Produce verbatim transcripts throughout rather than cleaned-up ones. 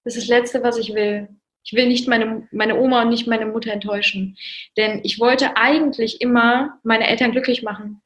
Das ist das Letzte, was ich will. Ich will nicht meine, meine Oma und nicht meine Mutter enttäuschen. Denn ich wollte eigentlich immer meine Eltern glücklich machen.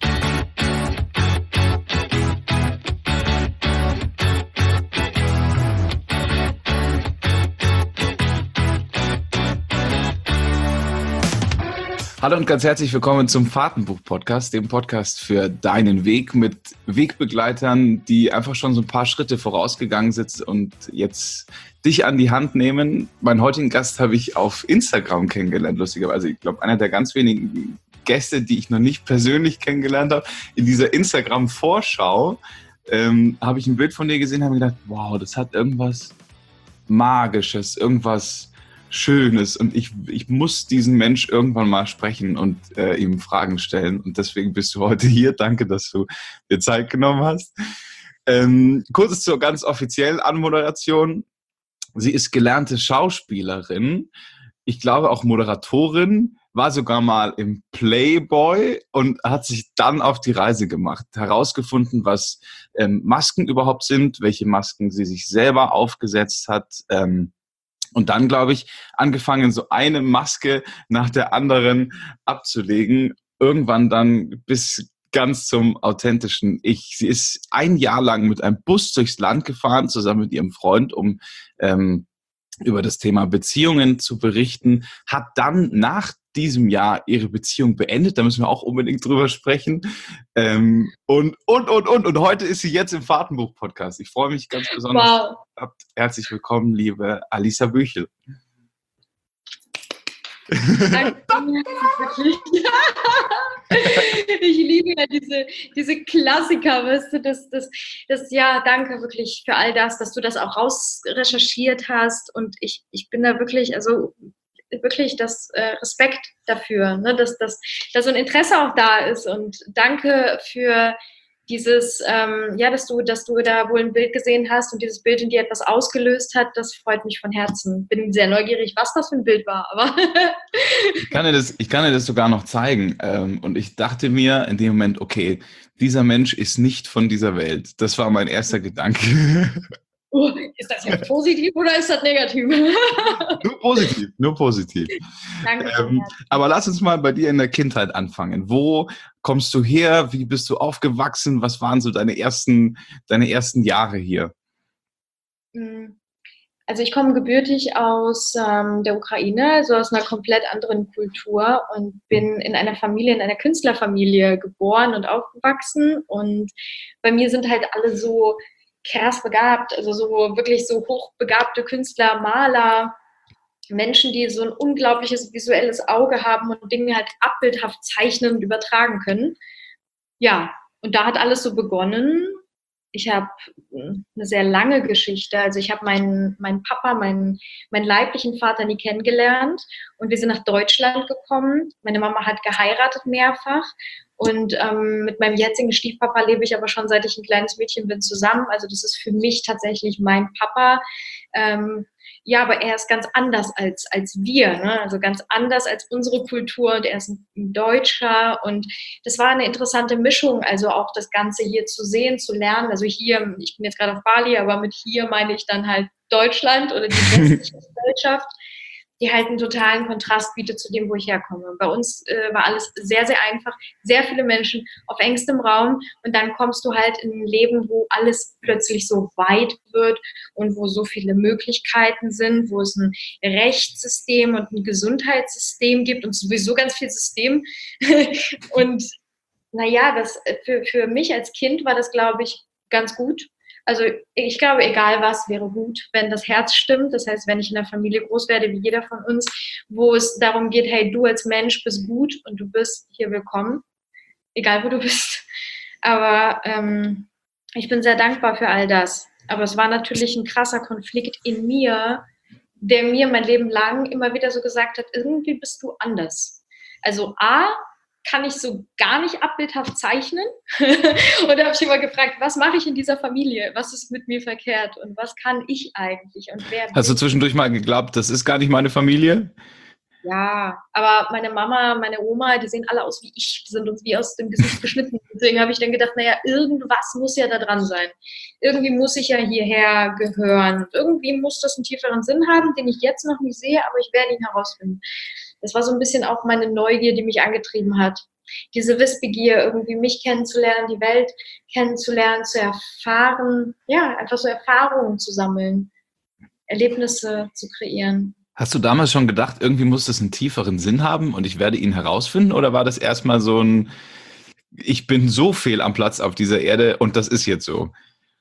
Hallo und ganz herzlich willkommen zum Fahrtenbuch-Podcast, dem Podcast für deinen Weg mit Wegbegleitern, die einfach schon so ein paar Schritte vorausgegangen sind und jetzt dich an die Hand nehmen. Meinen heutigen Gast habe ich auf Instagram kennengelernt, lustigerweise. Ich glaube, einer der ganz wenigen Gäste, die ich noch nicht persönlich kennengelernt habe. In dieser Instagram-Vorschau ähm, habe ich ein Bild von dir gesehen und habe mir gedacht, wow, das hat irgendwas Magisches, irgendwas Schönes und ich, ich muss diesen Mensch irgendwann mal sprechen und äh, ihm Fragen stellen und deswegen bist du heute hier. Danke, dass du dir Zeit genommen hast. Ähm, kurz zur ganz offiziellen Anmoderation. Sie ist gelernte Schauspielerin, ich glaube auch Moderatorin, war sogar mal im Playboy und hat sich dann auf die Reise gemacht, herausgefunden, was ähm, Masken überhaupt sind, welche Masken sie sich selber aufgesetzt hat, ähm, und dann, glaube ich, angefangen, so eine Maske nach der anderen abzulegen. Irgendwann dann bis ganz zum authentischen Ich. Sie ist ein Jahr lang mit einem Bus durchs Land gefahren, zusammen mit ihrem Freund, um ähm, über das Thema Beziehungen zu berichten. Hat dann nach diesem Jahr ihre Beziehung beendet. Da müssen wir auch unbedingt drüber sprechen. Ähm, und, und, und, und. Und heute ist sie jetzt im Fahrtenbuch-Podcast. Ich freue mich ganz besonders. Wow. Herzlich willkommen, liebe Alisa Büchel. Danke. Ich liebe ja diese, diese Klassiker, weißt du, das, das, das, ja, danke wirklich für all das, dass du das auch rausrecherchiert hast und ich, ich bin da wirklich, also wirklich das äh, Respekt dafür, ne, dass, dass, dass so ein Interesse auch da ist und danke für dieses, ähm, ja, dass du, dass du da wohl ein Bild gesehen hast und dieses Bild in dir etwas ausgelöst hat, das freut mich von Herzen. Bin sehr neugierig, was das für ein Bild war, aber ich kann dir das, ich kann dir das sogar noch zeigen. Ähm, und ich dachte mir in dem Moment, okay, dieser Mensch ist nicht von dieser Welt. Das war mein erster Gedanke. Oh, ist das jetzt positiv oder ist das negativ? Nur positiv, nur positiv. Danke. Ähm, aber lass uns mal bei dir in der Kindheit anfangen. Wo kommst du her? Wie bist du aufgewachsen? Was waren so deine ersten, deine ersten Jahre hier? Also ich komme gebürtig aus ähm, der Ukraine, also aus einer komplett anderen Kultur und bin in einer Familie, in einer Künstlerfamilie geboren und aufgewachsen und bei mir sind halt alle so krass begabt, also so wirklich so hochbegabte Künstler, Maler, Menschen, die so ein unglaubliches visuelles Auge haben und Dinge halt abbildhaft zeichnen und übertragen können. Ja, und da hat alles so begonnen. Ich habe eine sehr lange Geschichte. Also ich habe meinen, meinen Papa, meinen, meinen leiblichen Vater nie kennengelernt und wir sind nach Deutschland gekommen. Meine Mama hat geheiratet mehrfach und ähm, mit meinem jetzigen Stiefpapa lebe ich aber schon seit ich ein kleines Mädchen bin zusammen. Also das ist für mich tatsächlich mein Papa. Ähm, ja, aber er ist ganz anders als, als wir, ne? Also ganz anders als unsere Kultur und er ist ein Deutscher und das war eine interessante Mischung, also auch das Ganze hier zu sehen, zu lernen. Also hier, ich bin jetzt gerade auf Bali, aber mit hier meine ich dann halt Deutschland oder die westliche Gesellschaft, die halt einen totalen Kontrast bietet zu dem, wo ich herkomme. Bei uns äh, war alles sehr, sehr einfach, sehr viele Menschen auf engstem Raum und dann kommst du halt in ein Leben, wo alles plötzlich so weit wird und wo so viele Möglichkeiten sind, wo es ein Rechtssystem und ein Gesundheitssystem gibt und sowieso ganz viel System. Und naja, das, für, für mich als Kind war das, glaube ich, ganz gut. Also ich glaube, egal was, wäre gut, wenn das Herz stimmt. Das heißt, wenn ich in einer Familie groß werde, wie jeder von uns, wo es darum geht, hey, du als Mensch bist gut und du bist hier willkommen, egal wo du bist. Aber ähm, ich bin sehr dankbar für all das. Aber es war natürlich ein krasser Konflikt in mir, der mir mein Leben lang immer wieder so gesagt hat, irgendwie bist du anders. Also A, kann ich so gar nicht abbildhaft zeichnen. Und da habe ich immer gefragt, was mache ich in dieser Familie? Was ist mit mir verkehrt? Und was kann ich eigentlich? Und wer Hast du zwischendurch mal geglaubt, das ist gar nicht meine Familie? Ja, aber meine Mama, meine Oma, die sehen alle aus wie ich, die sind uns wie aus dem Gesicht geschnitten. Deswegen habe ich dann gedacht, naja, irgendwas muss ja da dran sein. Irgendwie muss ich ja hierher gehören. Und irgendwie muss das einen tieferen Sinn haben, den ich jetzt noch nicht sehe, aber ich werde ihn herausfinden. Das war so ein bisschen auch meine Neugier, die mich angetrieben hat. Diese Wissbegier, irgendwie mich kennenzulernen, die Welt kennenzulernen, zu erfahren, ja, einfach so Erfahrungen zu sammeln, Erlebnisse zu kreieren. Hast du damals schon gedacht, irgendwie muss das einen tieferen Sinn haben und ich werde ihn herausfinden? Oder war das erstmal so ein, ich bin so fehl am Platz auf dieser Erde und das ist jetzt so?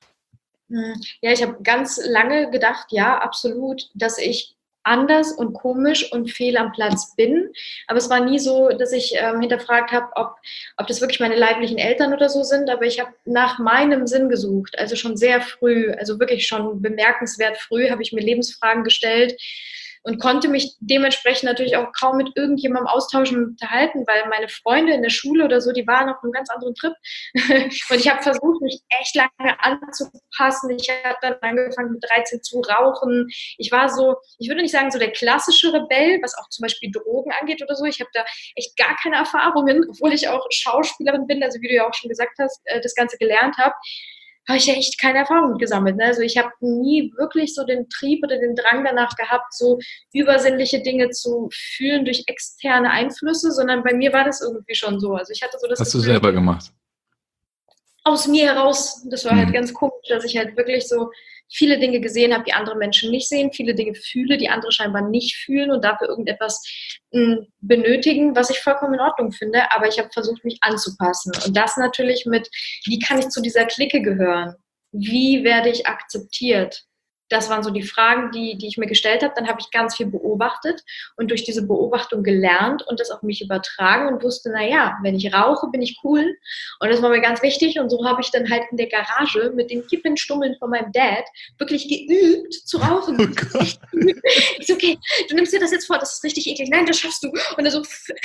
Ja, ich habe ganz lange gedacht, ja, absolut, dass ich anders und komisch und fehl am Platz bin. Aber es war nie so, dass ich ähm, hinterfragt habe, ob, ob das wirklich meine leiblichen Eltern oder so sind. Aber ich habe nach meinem Sinn gesucht, also schon sehr früh, also wirklich schon bemerkenswert früh, habe ich mir Lebensfragen gestellt und konnte mich dementsprechend natürlich auch kaum mit irgendjemandem austauschen und unterhalten, weil meine Freunde in der Schule oder so, die waren auf einem ganz anderen Trip. Und ich habe versucht, mich echt lange anzupassen. Ich habe dann angefangen mit dreizehn zu rauchen. Ich war so, ich würde nicht sagen so der klassische Rebell, was auch zum Beispiel Drogen angeht oder so. Ich habe da echt gar keine Erfahrungen, obwohl ich auch Schauspielerin bin, also wie du ja auch schon gesagt hast, das Ganze gelernt habe. Habe ich ja echt keine Erfahrung gesammelt. Ne? Also ich habe nie wirklich so den Trieb oder den Drang danach gehabt, so übersinnliche Dinge zu fühlen durch externe Einflüsse, sondern bei mir war das irgendwie schon so. Also ich hatte so das Hast du Gefühl, selber gemacht? aus mir heraus, das war halt Mhm. ganz komisch, dass ich halt wirklich so viele Dinge gesehen habe, die andere Menschen nicht sehen, viele Dinge fühle, die andere scheinbar nicht fühlen und dafür irgendetwas mh, benötigen, was ich vollkommen in Ordnung finde, aber ich habe versucht, mich anzupassen. Und das natürlich mit, wie kann ich zu dieser Clique gehören? Wie werde ich akzeptiert? Das waren so die Fragen, die, die ich mir gestellt habe. Dann habe ich ganz viel beobachtet und durch diese Beobachtung gelernt und das auf mich übertragen und wusste, naja, wenn ich rauche, bin ich cool. Und das war mir ganz wichtig. Und so habe ich dann halt in der Garage mit den Kippenstummeln von meinem Dad wirklich geübt zu rauchen. Oh Gott. Ich so, okay, du nimmst dir das jetzt vor, das ist richtig eklig. Nein, das schaffst du. Und er so,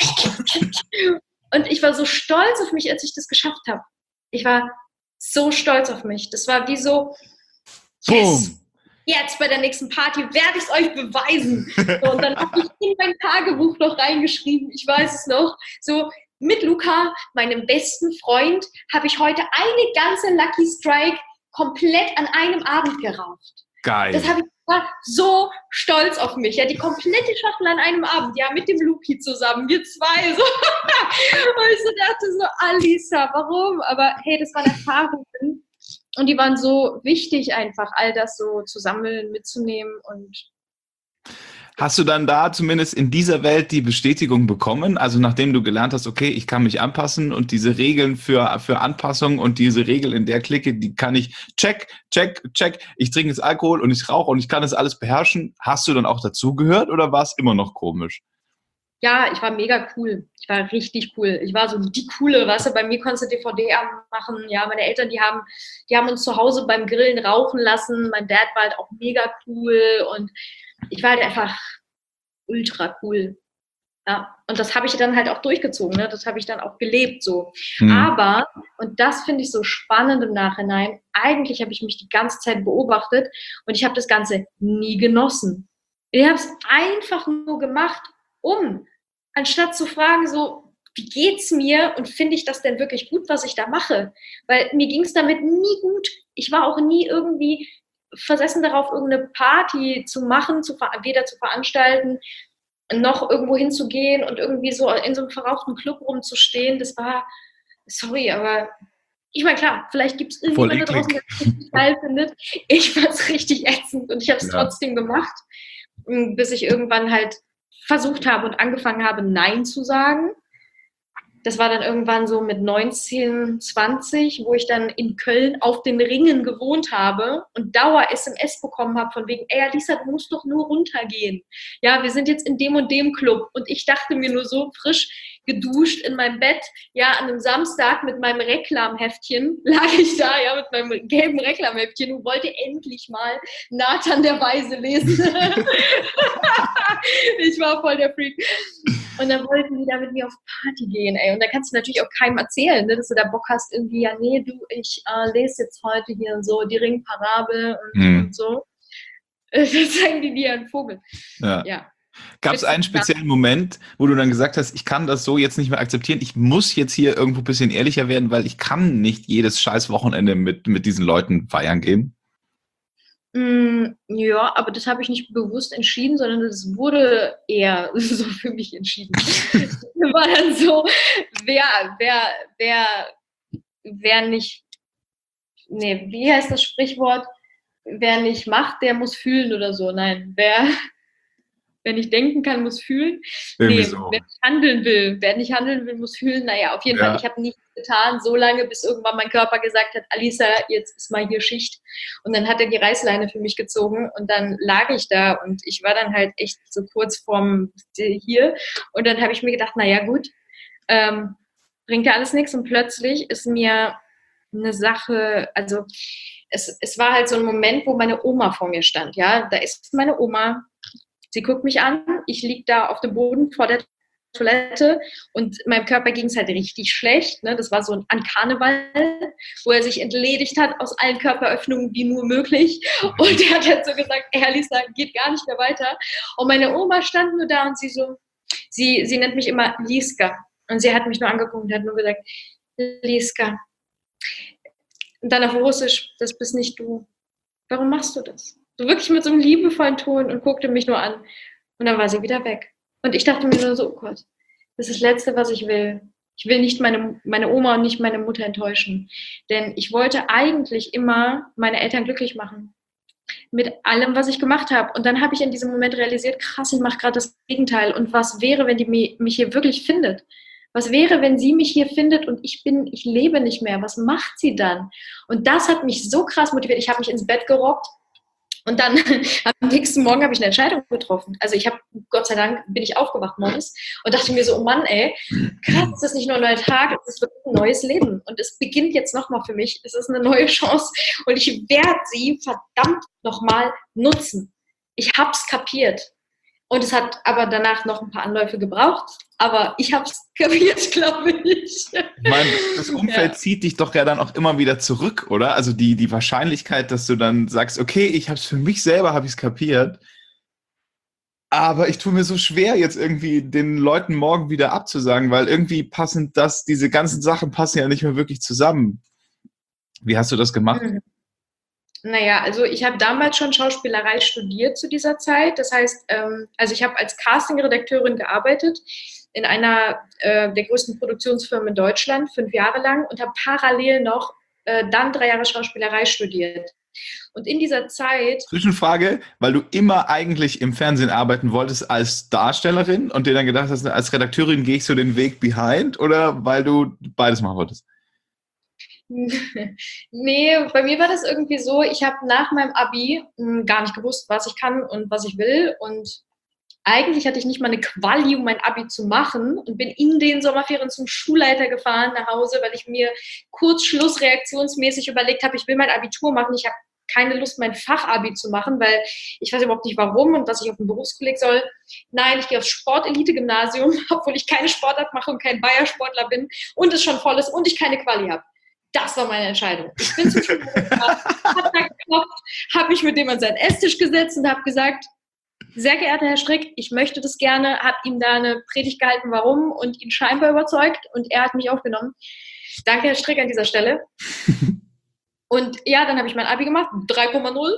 und ich war so stolz auf mich, als ich das geschafft habe. Ich war so stolz auf mich. Das war wie so, yes, Boom. Jetzt bei der nächsten Party werde ich es euch beweisen. So, und dann habe ich in mein Tagebuch noch reingeschrieben, ich weiß es noch, so mit Luca, meinem besten Freund, habe ich heute eine ganze Lucky Strike komplett an einem Abend geraucht. Geil. Das habe ich war so stolz auf mich. Ja, die komplette Schachtel an einem Abend, ja, mit dem Luki zusammen, wir zwei. So. Und ich so dachte so, Alisa, warum? Aber hey, das waren Erfahrungen. Und die waren so wichtig, einfach all das so zu sammeln, mitzunehmen. Und hast du dann da zumindest in dieser Welt die Bestätigung bekommen? Also nachdem du gelernt hast, okay, ich kann mich anpassen und diese Regeln für, für Anpassung und diese Regel in der Clique, die kann ich check, check, check. Ich trinke jetzt Alkohol und ich rauche und ich kann das alles beherrschen. Hast du dann auch dazugehört oder war es immer noch komisch? ja, ich war mega cool. Ich war richtig cool. Ich war so die Coole, weißt du, bei mir konntest du D V D anmachen. Ja, meine Eltern, die haben, die haben uns zu Hause beim Grillen rauchen lassen. Mein Dad war halt auch mega cool und ich war halt einfach ultra cool. Ja, und das habe ich dann halt auch durchgezogen, ne? Das habe ich dann auch gelebt so. Hm. Aber, und das finde ich so spannend im Nachhinein, eigentlich habe ich mich die ganze Zeit beobachtet und ich habe das Ganze nie genossen. Ich habe es einfach nur gemacht, um, anstatt zu fragen so, wie geht's mir und finde ich das denn wirklich gut, was ich da mache? Weil mir ging es damit nie gut. Ich war auch nie irgendwie versessen darauf, irgendeine Party zu machen, zu, weder zu veranstalten, noch irgendwo hinzugehen und irgendwie so in so einem verrauchten Club rumzustehen. Das war, sorry, aber ich meine, klar, vielleicht gibt es irgendjemanden da draußen, der es richtig geil findet. Ich fand es richtig ätzend und ich habe es Ja. trotzdem gemacht, bis ich irgendwann halt versucht habe und angefangen habe, Nein zu sagen. Das war dann irgendwann so mit neunzehn, zwanzig, wo ich dann in Köln auf den Ringen gewohnt habe und Dauer-S M S bekommen habe von wegen, ey Alisa, du musst doch nur runtergehen. Ja, wir sind jetzt in dem und dem Club. Und ich dachte mir nur so frisch geduscht in meinem Bett, ja, an einem Samstag mit meinem Reklamheftchen lag ich da, ja, mit meinem gelben Reklamheftchen und wollte endlich mal Nathan der Weise lesen. Ich war voll der Freak. Und dann wollten die da mit mir auf Party gehen, ey. Und da kannst du natürlich auch keinem erzählen, ne, dass du da Bock hast, irgendwie, ja, nee, du, ich äh, lese jetzt heute hier so die Ringparabel und, Hm. und so. Das zeigen die dir einen Vogel. Ja. Ja. Gab es einen speziellen Moment, wo du dann gesagt hast, ich kann das so jetzt nicht mehr akzeptieren, ich muss jetzt hier irgendwo ein bisschen ehrlicher werden, weil ich kann nicht jedes scheiß Wochenende mit, mit diesen Leuten feiern gehen? Mm, ja, aber das habe ich nicht bewusst entschieden, sondern das wurde eher so für mich entschieden. War dann so, wer, wer, wer, wer nicht, nee, wie heißt das Sprichwort? Wer nicht macht, der muss fühlen oder so. Nein, wer, wer nicht denken kann, muss fühlen. Irgendwie Nee, so. wer nicht handeln will, wer nicht handeln will, muss fühlen. Naja, auf jeden Ja. Fall, ich habe nichts getan, so lange, bis irgendwann mein Körper gesagt hat, Alisa, jetzt ist mal hier Schicht. Und dann hat er die Reißleine für mich gezogen und dann lag ich da und ich war dann halt echt so kurz vorm hier. Und dann habe ich mir gedacht, naja gut, ähm, bringt ja alles nichts. Und plötzlich ist mir eine Sache, also es, es war halt so ein Moment, wo meine Oma vor mir stand. Ja, da ist meine Oma. Sie guckt mich an, ich liege da auf dem Boden vor der Toilette und meinem Körper ging es halt richtig schlecht. Ne? Das war so an Karneval, wo er sich entledigt hat aus allen Körperöffnungen wie nur möglich. Und er hat halt so gesagt, Herr Lisa, geht gar nicht mehr weiter. Und meine Oma stand nur da und sie so, sie, sie nennt mich immer Liska. Und sie hat mich nur angeguckt und hat nur gesagt, Liska. Und dann auf Russisch, das bist nicht du. Warum machst du das? So wirklich mit so einem liebevollen Ton und guckte mich nur an. Und dann war sie wieder weg. Und ich dachte mir nur so, oh Gott, das ist das Letzte, was ich will. Ich will nicht meine, meine Oma und nicht meine Mutter enttäuschen. Denn ich wollte eigentlich immer meine Eltern glücklich machen. Mit allem, was ich gemacht habe. Und dann habe ich in diesem Moment realisiert, krass, ich mache gerade das Gegenteil. Und was wäre, wenn die mich hier wirklich findet? Was wäre, wenn sie mich hier findet und ich bin, ich lebe nicht mehr? Was macht sie dann? Und das hat mich so krass motiviert. Ich habe mich ins Bett gerockt. Und dann am nächsten Morgen habe ich eine Entscheidung getroffen. Also ich habe, Gott sei Dank, bin ich aufgewacht morgens und dachte mir so, oh Mann, ey, krass, es ist nicht nur ein neuer Tag, es ist wirklich ein neues Leben. Und es beginnt jetzt nochmal für mich. Es ist eine neue Chance und ich werde sie verdammt nochmal nutzen. Ich habe es kapiert. Und es hat aber danach noch ein paar Anläufe gebraucht. Aber ich habe es kapiert, glaube ich. Ich meine, das Umfeld ja. zieht dich doch ja dann auch immer wieder zurück, oder? Also die, die Wahrscheinlichkeit, dass du dann sagst, okay, ich habe es für mich selber, habe ich es kapiert. Aber ich tue mir so schwer, jetzt irgendwie den Leuten morgen wieder abzusagen, weil irgendwie passen das, diese ganzen Sachen passen ja nicht mehr wirklich zusammen. Wie hast du das gemacht? Mhm. Naja, also ich habe damals schon Schauspielerei studiert zu dieser Zeit. Das heißt, ähm, also ich habe als Casting-Redakteurin gearbeitet in einer äh, der größten Produktionsfirmen in Deutschland, fünf Jahre lang und habe parallel noch äh, dann drei Jahre Schauspielerei studiert. Und in dieser Zeit... Zwischenfrage, weil du immer eigentlich im Fernsehen arbeiten wolltest als Darstellerin und dir dann gedacht hast, als Redakteurin gehe ich so den Weg behind oder weil du beides machen wolltest? Nee, bei mir war das irgendwie so, ich habe nach meinem Abi mh, gar nicht gewusst, was ich kann und was ich will und eigentlich hatte ich nicht mal eine Quali, um mein Abi zu machen und bin in den Sommerferien zum Schulleiter gefahren nach Hause, weil ich mir kurzschlussreaktionsmäßig überlegt habe, ich will mein Abitur machen, ich habe keine Lust, mein Fachabi zu machen, weil ich weiß überhaupt nicht warum und was ich auf den Berufskolleg soll. Nein, ich gehe aufs Sportelite-Gymnasium, obwohl ich keine Sportart mache und kein Bayer-Sportler bin und es schon voll ist und ich keine Quali habe. Das war meine Entscheidung. Ich bin zum Schulleiter gefahren, habe da geklopft, habe mich mit dem an seinen Esstisch gesetzt und habe gesagt, sehr geehrter Herr Strick, ich möchte das gerne, habe ihm da eine Predigt gehalten, warum und ihn scheinbar überzeugt und er hat mich aufgenommen. Danke, Herr Strick, an dieser Stelle. Und ja, dann habe ich mein Abi gemacht, drei Komma null.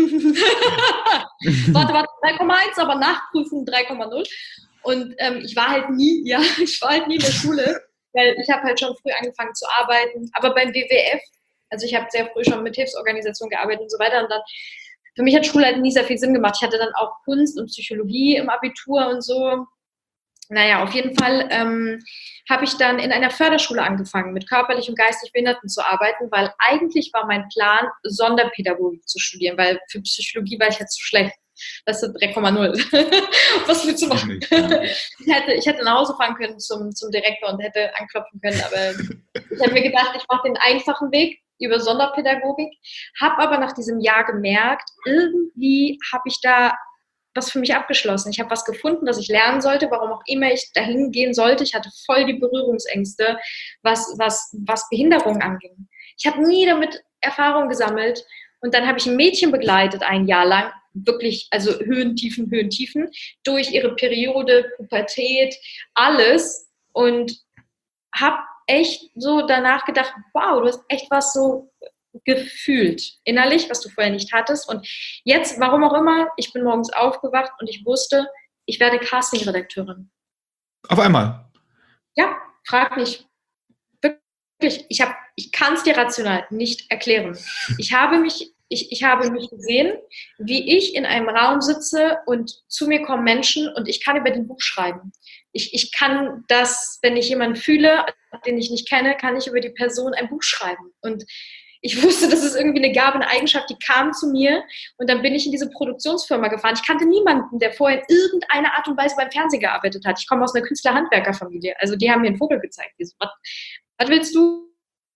warte, warte, drei Komma eins, aber Nachprüfung drei Komma null. Und ähm, ich war halt nie, ja, ich war halt nie in der Schule, weil ich habe halt schon früh angefangen zu arbeiten. Aber beim W W F, also ich habe sehr früh schon mit Hilfsorganisationen gearbeitet und so weiter. Und dann, für mich hat Schule halt nie sehr viel Sinn gemacht. Ich hatte dann auch Kunst und Psychologie im Abitur und so. Naja, auf jeden Fall ähm, habe ich dann in einer Förderschule angefangen, mit körperlich und geistig Behinderten zu arbeiten, weil eigentlich war mein Plan, Sonderpädagogik zu studieren, weil für Psychologie war ich halt zu schlecht. Das ist drei Komma null. Was willst du machen? Ich hätte, ich hätte nach Hause fahren können zum, zum Direktor und hätte anklopfen können, aber ich habe mir gedacht, ich mache den einfachen Weg über Sonderpädagogik, habe aber nach diesem Jahr gemerkt, irgendwie habe ich da was für mich abgeschlossen. Ich habe was gefunden, das ich lernen sollte, warum auch immer ich dahin gehen sollte. Ich hatte voll die Berührungsängste, was, was, was Behinderung anging. Ich habe nie damit Erfahrung gesammelt und dann habe ich ein Mädchen begleitet, ein Jahr lang, wirklich, also Höhen, Tiefen, Höhen, Tiefen, durch ihre Periode, Pubertät, alles und habe echt so danach gedacht, wow, du hast echt was so gefühlt, innerlich, was du vorher nicht hattest. Und jetzt, warum auch immer, ich bin morgens aufgewacht und ich wusste, ich werde Casting-Redakteurin. Auf einmal? Ja, frag mich. Wirklich, ich, hab, ich kann es dir rational nicht erklären. Ich habe mich Ich, ich habe mich gesehen, wie ich in einem Raum sitze und zu mir kommen Menschen und ich kann über den Buch schreiben. Ich, ich kann das, wenn ich jemanden fühle, den ich nicht kenne, kann ich über die Person ein Buch schreiben. Und ich wusste, das ist irgendwie eine Gabe, eine Eigenschaft, die kam zu mir und dann bin ich in diese Produktionsfirma gefahren. Ich kannte niemanden, der vorher in irgendeiner Art und Weise beim Fernsehen gearbeitet hat. Ich komme aus einer Künstler-Handwerker-Familie. Also die haben mir einen Vogel gezeigt. Die so, was, was willst du?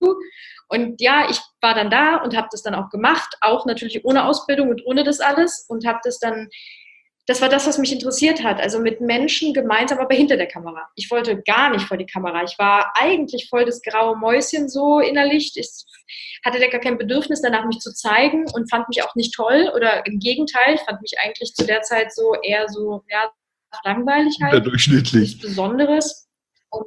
Und ja, ich war dann da und habe das dann auch gemacht, auch natürlich ohne Ausbildung und ohne das alles und habe das dann, das war das, was mich interessiert hat, also mit Menschen gemeinsam, aber hinter der Kamera. Ich wollte gar nicht vor die Kamera. Ich war eigentlich voll das graue Mäuschen so innerlich. Ich hatte da gar kein Bedürfnis danach, mich zu zeigen und fand mich auch nicht toll oder im Gegenteil, ich fand mich eigentlich zu der Zeit so eher so, ja, langweilig halt. Überdurchschnittlich. Nichts Besonderes. Und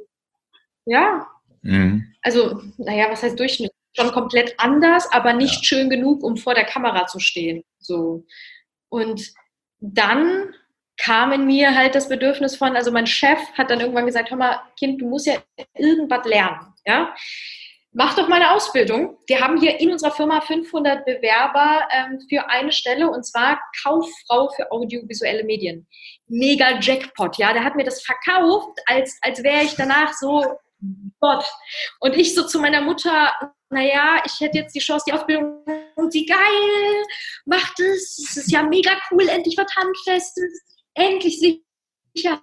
ja, Mhm. also, naja, was heißt Durchschnitt? Schon komplett anders, aber nicht ja. schön genug, um vor der Kamera zu stehen. So. Und dann kam in mir halt das Bedürfnis von, also mein Chef hat dann irgendwann gesagt, hör mal, Kind, du musst ja irgendwas lernen. Ja? Mach doch mal eine Ausbildung. Wir haben hier in unserer Firma fünfhundert Bewerber ähm, für eine Stelle und zwar Kauffrau für audiovisuelle Medien. Mega Jackpot, ja. Der hat mir das verkauft, als, als wäre ich danach so Gott. Und ich so zu meiner Mutter, naja, ich hätte jetzt die Chance, die Ausbildung, und sie, geil, macht es, es ist ja mega cool, endlich was Handfestes, endlich Sicherheit.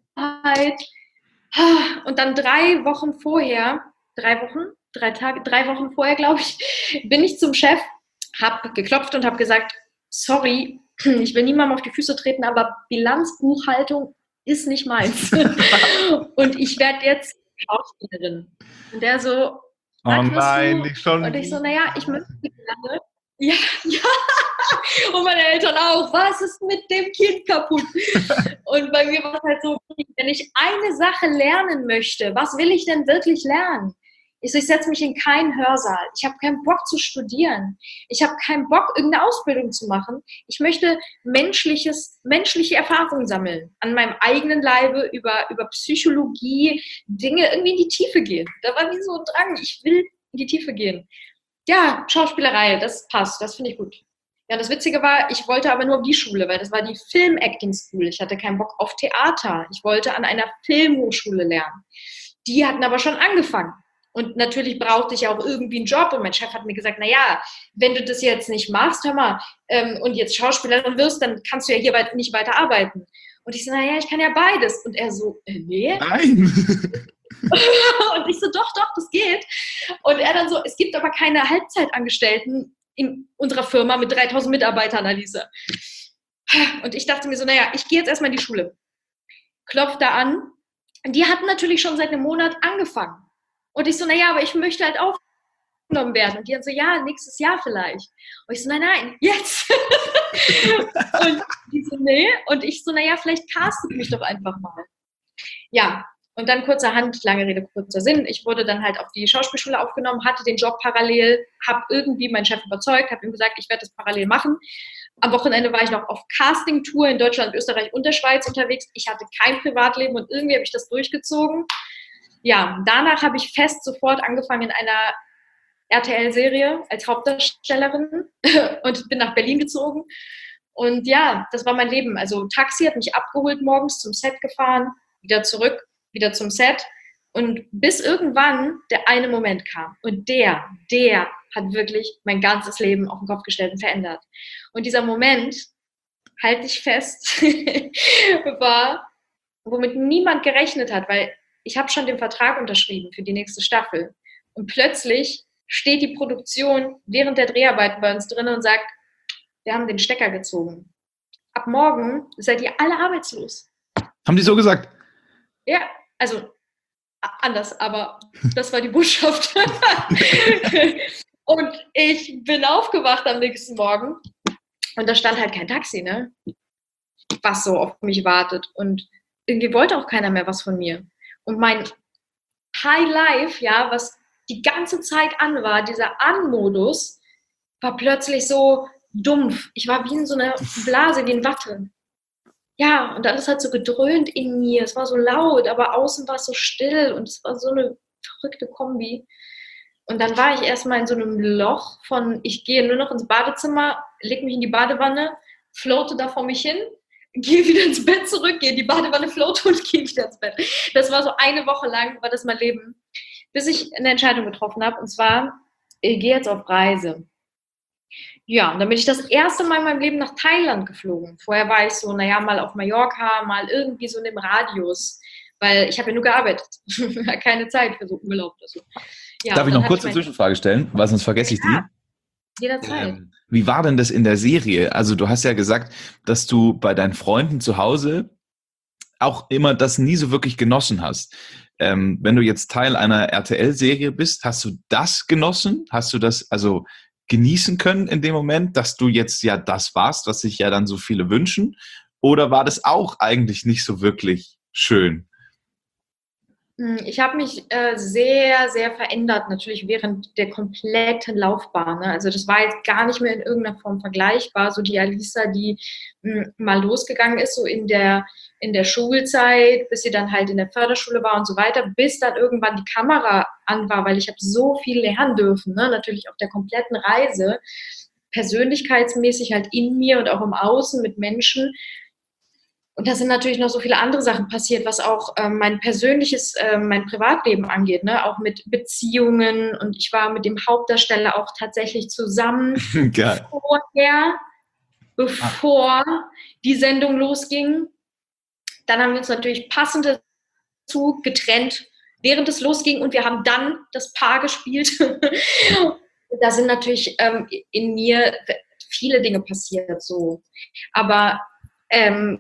Und dann drei Wochen vorher, drei Wochen, drei Tage, drei Wochen vorher, glaube ich, bin ich zum Chef, habe geklopft und habe gesagt, sorry, ich will niemandem auf die Füße treten, aber Bilanzbuchhaltung ist nicht meins. Und ich werde jetzt Schauspielerin. Und der so, oh nein, nicht schon. Und ich so, naja, ich möchte gerne. Ja, ja. Und meine Eltern auch. Was ist mit dem Kind kaputt? Und bei mir war es halt so, wenn ich eine Sache lernen möchte, was will ich denn wirklich lernen? Ich so, ich setze mich in keinen Hörsaal. Ich habe keinen Bock zu studieren. Ich habe keinen Bock, irgendeine Ausbildung zu machen. Ich möchte menschliches, menschliche Erfahrungen sammeln. An meinem eigenen Leibe, über, über Psychologie, Dinge irgendwie in die Tiefe gehen. Da war wie so ein Drang. Ich will in die Tiefe gehen. Ja, Schauspielerei, das passt. Das finde ich gut. Ja, das Witzige war, ich wollte aber nur auf die Schule, weil das war die Film-Acting-School. Ich hatte keinen Bock auf Theater. Ich wollte an einer Filmhochschule lernen. Die hatten aber schon angefangen. Und natürlich brauchte ich auch irgendwie einen Job. Und mein Chef hat mir gesagt, naja, wenn du das jetzt nicht machst, hör mal, ähm, und jetzt Schauspielerin wirst, dann kannst du ja hier weit, nicht weiter arbeiten. Und ich so, naja, ich kann ja beides. Und er so, äh, nee. Nein. Und ich so, doch, doch, das geht. Und er dann so, es gibt aber keine Halbzeitangestellten in unserer Firma mit dreitausend Mitarbeitern, Alisa. Und ich dachte mir so, naja, ich gehe jetzt erstmal in die Schule. Klopft da an. Und die hatten natürlich schon seit einem Monat angefangen. Und ich so, naja, aber ich möchte halt aufgenommen werden. Und die dann so, ja, nächstes Jahr vielleicht. Und ich so, nein, nein, jetzt. Und die so, nee. Und ich so, naja, vielleicht castet mich doch einfach mal. Ja, und dann kurzerhand, lange Rede, kurzer Sinn. Ich wurde dann halt auf die Schauspielschule aufgenommen, hatte den Job parallel, habe irgendwie meinen Chef überzeugt, habe ihm gesagt, ich werde das parallel machen. Am Wochenende war ich noch auf Casting-Tour in Deutschland, Österreich und der Schweiz unterwegs. Ich hatte kein Privatleben und irgendwie habe ich das durchgezogen. Ja, danach habe ich fest sofort angefangen in einer R T L-Serie als Hauptdarstellerin und bin nach Berlin gezogen. Und ja, das war mein Leben. Also Taxi hat mich abgeholt morgens, zum Set gefahren, wieder zurück, wieder zum Set. Und bis irgendwann der eine Moment kam. Und der, der hat wirklich mein ganzes Leben auf den Kopf gestellt und verändert. Und dieser Moment, halte ich fest, war, womit niemand gerechnet hat, weil ich habe schon den Vertrag unterschrieben für die nächste Staffel. Und plötzlich steht die Produktion während der Dreharbeiten bei uns drin und sagt, wir haben den Stecker gezogen. Ab morgen seid ihr alle arbeitslos. Haben die so gesagt? Ja, also anders, aber das war die Botschaft. Und ich bin aufgewacht am nächsten Morgen Und da stand halt kein Taxi, ne? Was so auf mich wartet. Und irgendwie wollte auch keiner mehr was von mir. Und mein High Life, ja, was die ganze Zeit an war, dieser An-Modus, war plötzlich so dumpf. Ich war wie in so einer Blase, wie in Watte. Ja, und alles hat so gedröhnt in mir. Es war so laut, aber außen war es so still und es war so eine verrückte Kombi. Und dann war ich erstmal in so einem Loch von, ich gehe nur noch ins Badezimmer, leg mich in die Badewanne, floate da vor mich hin, gehe wieder ins Bett zurück, gehe in die Badewanne, floate und gehe wieder ins Bett. Das war so eine Woche lang, war das mein Leben, bis ich eine Entscheidung getroffen habe. Und zwar, ich gehe jetzt auf Reise. Ja, und dann bin ich das erste Mal in meinem Leben nach Thailand geflogen. Vorher war ich so, naja, mal auf Mallorca, mal irgendwie so in dem Radius, weil ich habe ja nur gearbeitet. Keine Zeit für so Urlaub oder so. Ja, Darf ich noch kurz eine mein... Zwischenfrage stellen, weil sonst vergesse ich ja, die? Jederzeit. Ähm, wie war denn das in der Serie? Also du hast ja gesagt, dass du bei deinen Freunden zu Hause auch immer das nie so wirklich genossen hast. Ähm, wenn du jetzt Teil einer R T L-Serie bist, hast du das genossen? Hast du das also genießen können in dem Moment, dass du jetzt ja das warst, was sich ja dann so viele wünschen? Oder war das auch eigentlich nicht so wirklich schön? Ich habe mich äh, sehr, sehr verändert, natürlich während der kompletten Laufbahn. Ne? Also das war jetzt gar nicht mehr in irgendeiner Form vergleichbar. So die Alisa, die mh, mal losgegangen ist, so in der, in der Schulzeit, bis sie dann halt in der Förderschule war und so weiter, bis dann irgendwann die Kamera an war, weil ich habe so viel lernen dürfen, ne? Natürlich auf der kompletten Reise, persönlichkeitsmäßig halt in mir und auch im Außen mit Menschen. Und da sind natürlich noch so viele andere Sachen passiert, was auch ähm, mein persönliches, äh, mein Privatleben angeht, ne? Auch mit Beziehungen. Und ich war mit dem Hauptdarsteller auch tatsächlich zusammen Geil. vorher, bevor die Sendung losging. Dann haben wir uns natürlich passend dazu getrennt, während es losging. Und wir haben dann das Paar gespielt. Da sind natürlich ähm, in mir viele Dinge passiert, so. Aber Ähm,